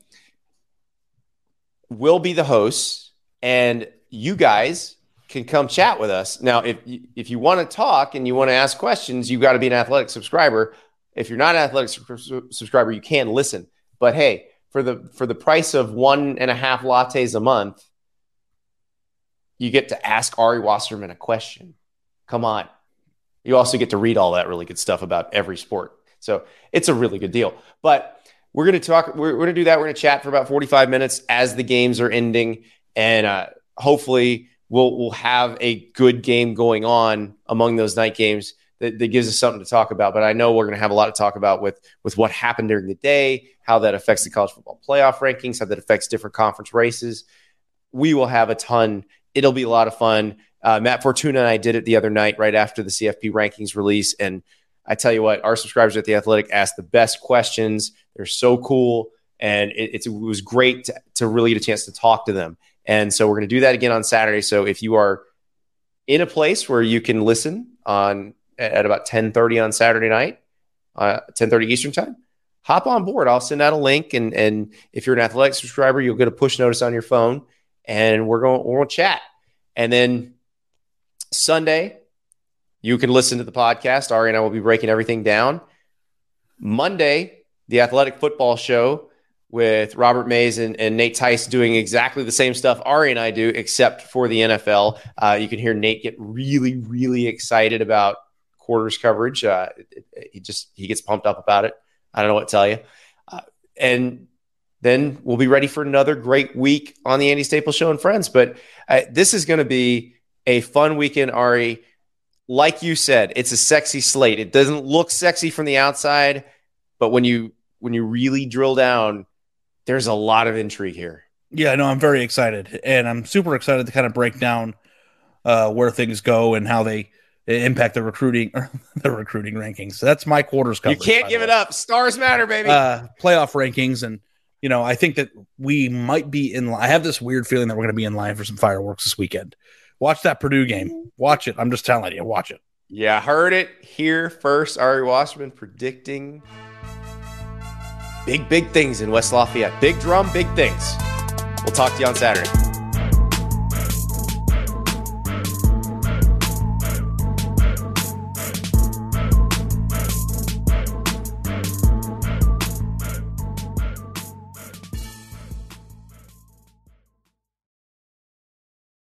we'll be the hosts and you guys can come chat with us. Now, if you, if you want to talk and you want to ask questions, you've got to be an Athletic subscriber. If you're not an Athletic su- subscriber, you can listen. But hey, for the for the price of one and a half lattes a month, you get to ask Ari Wasserman a question. Come on. You also get to read all that really good stuff about every sport. So it's a really good deal. But we're going to talk, we're, we're going to do that. We're going to chat for about forty-five minutes as the games are ending. And uh, hopefully we'll, we'll have a good game going on among those night games that, that gives us something to talk about. But I know we're going to have a lot to talk about with, with what happened during the day, how that affects the college football playoff rankings, how that affects different conference races. We will have a ton. It'll be a lot of fun. Uh, Matt Fortuna and I did it the other night right after the C F P rankings release. And I tell you what, our subscribers at The Athletic asked the best questions. They're so cool. And it, it's, it was great to, to really get a chance to talk to them. And so we're going to do that again on Saturday. So if you are in a place where you can listen on at about ten thirty on Saturday night, uh, ten thirty Eastern time, hop on board. I'll send out a link. And, and if you're an Athletic subscriber, you'll get a push notice on your phone. And we're going, we're going to chat. And then Sunday, you can listen to the podcast. Ari and I will be breaking everything down. Monday, the Athletic Football Show with Robert Mays and, and Nate Tice doing exactly the same stuff Ari and I do, except for the N F L. Uh, you can hear Nate get really, really excited about quarters coverage. Uh, it, it, he just he gets pumped up about it. I don't know what to tell you. Uh, and then we'll be ready for another great week on the Andy Staples Show and Friends. But uh, this is going to be a fun weekend, Ari. Like you said, it's a sexy slate. It doesn't look sexy from the outside, but when you when you really drill down, there's a lot of intrigue here. Yeah, no, I'm very excited, and I'm super excited to kind of break down uh, where things go and how they impact the recruiting or the recruiting rankings. So that's my quarters coverage. You can't give it up. Stars matter, baby. Uh, playoff rankings, and you know, I think that we might be in. I have this weird feeling that we're going to be in line for some fireworks this weekend. Watch that Purdue game. Watch it. I'm just telling you. Watch it. Yeah, heard it here first. Ari Wasserman predicting big, big things in West Lafayette. Big drum, big things. We'll talk to you on Saturday.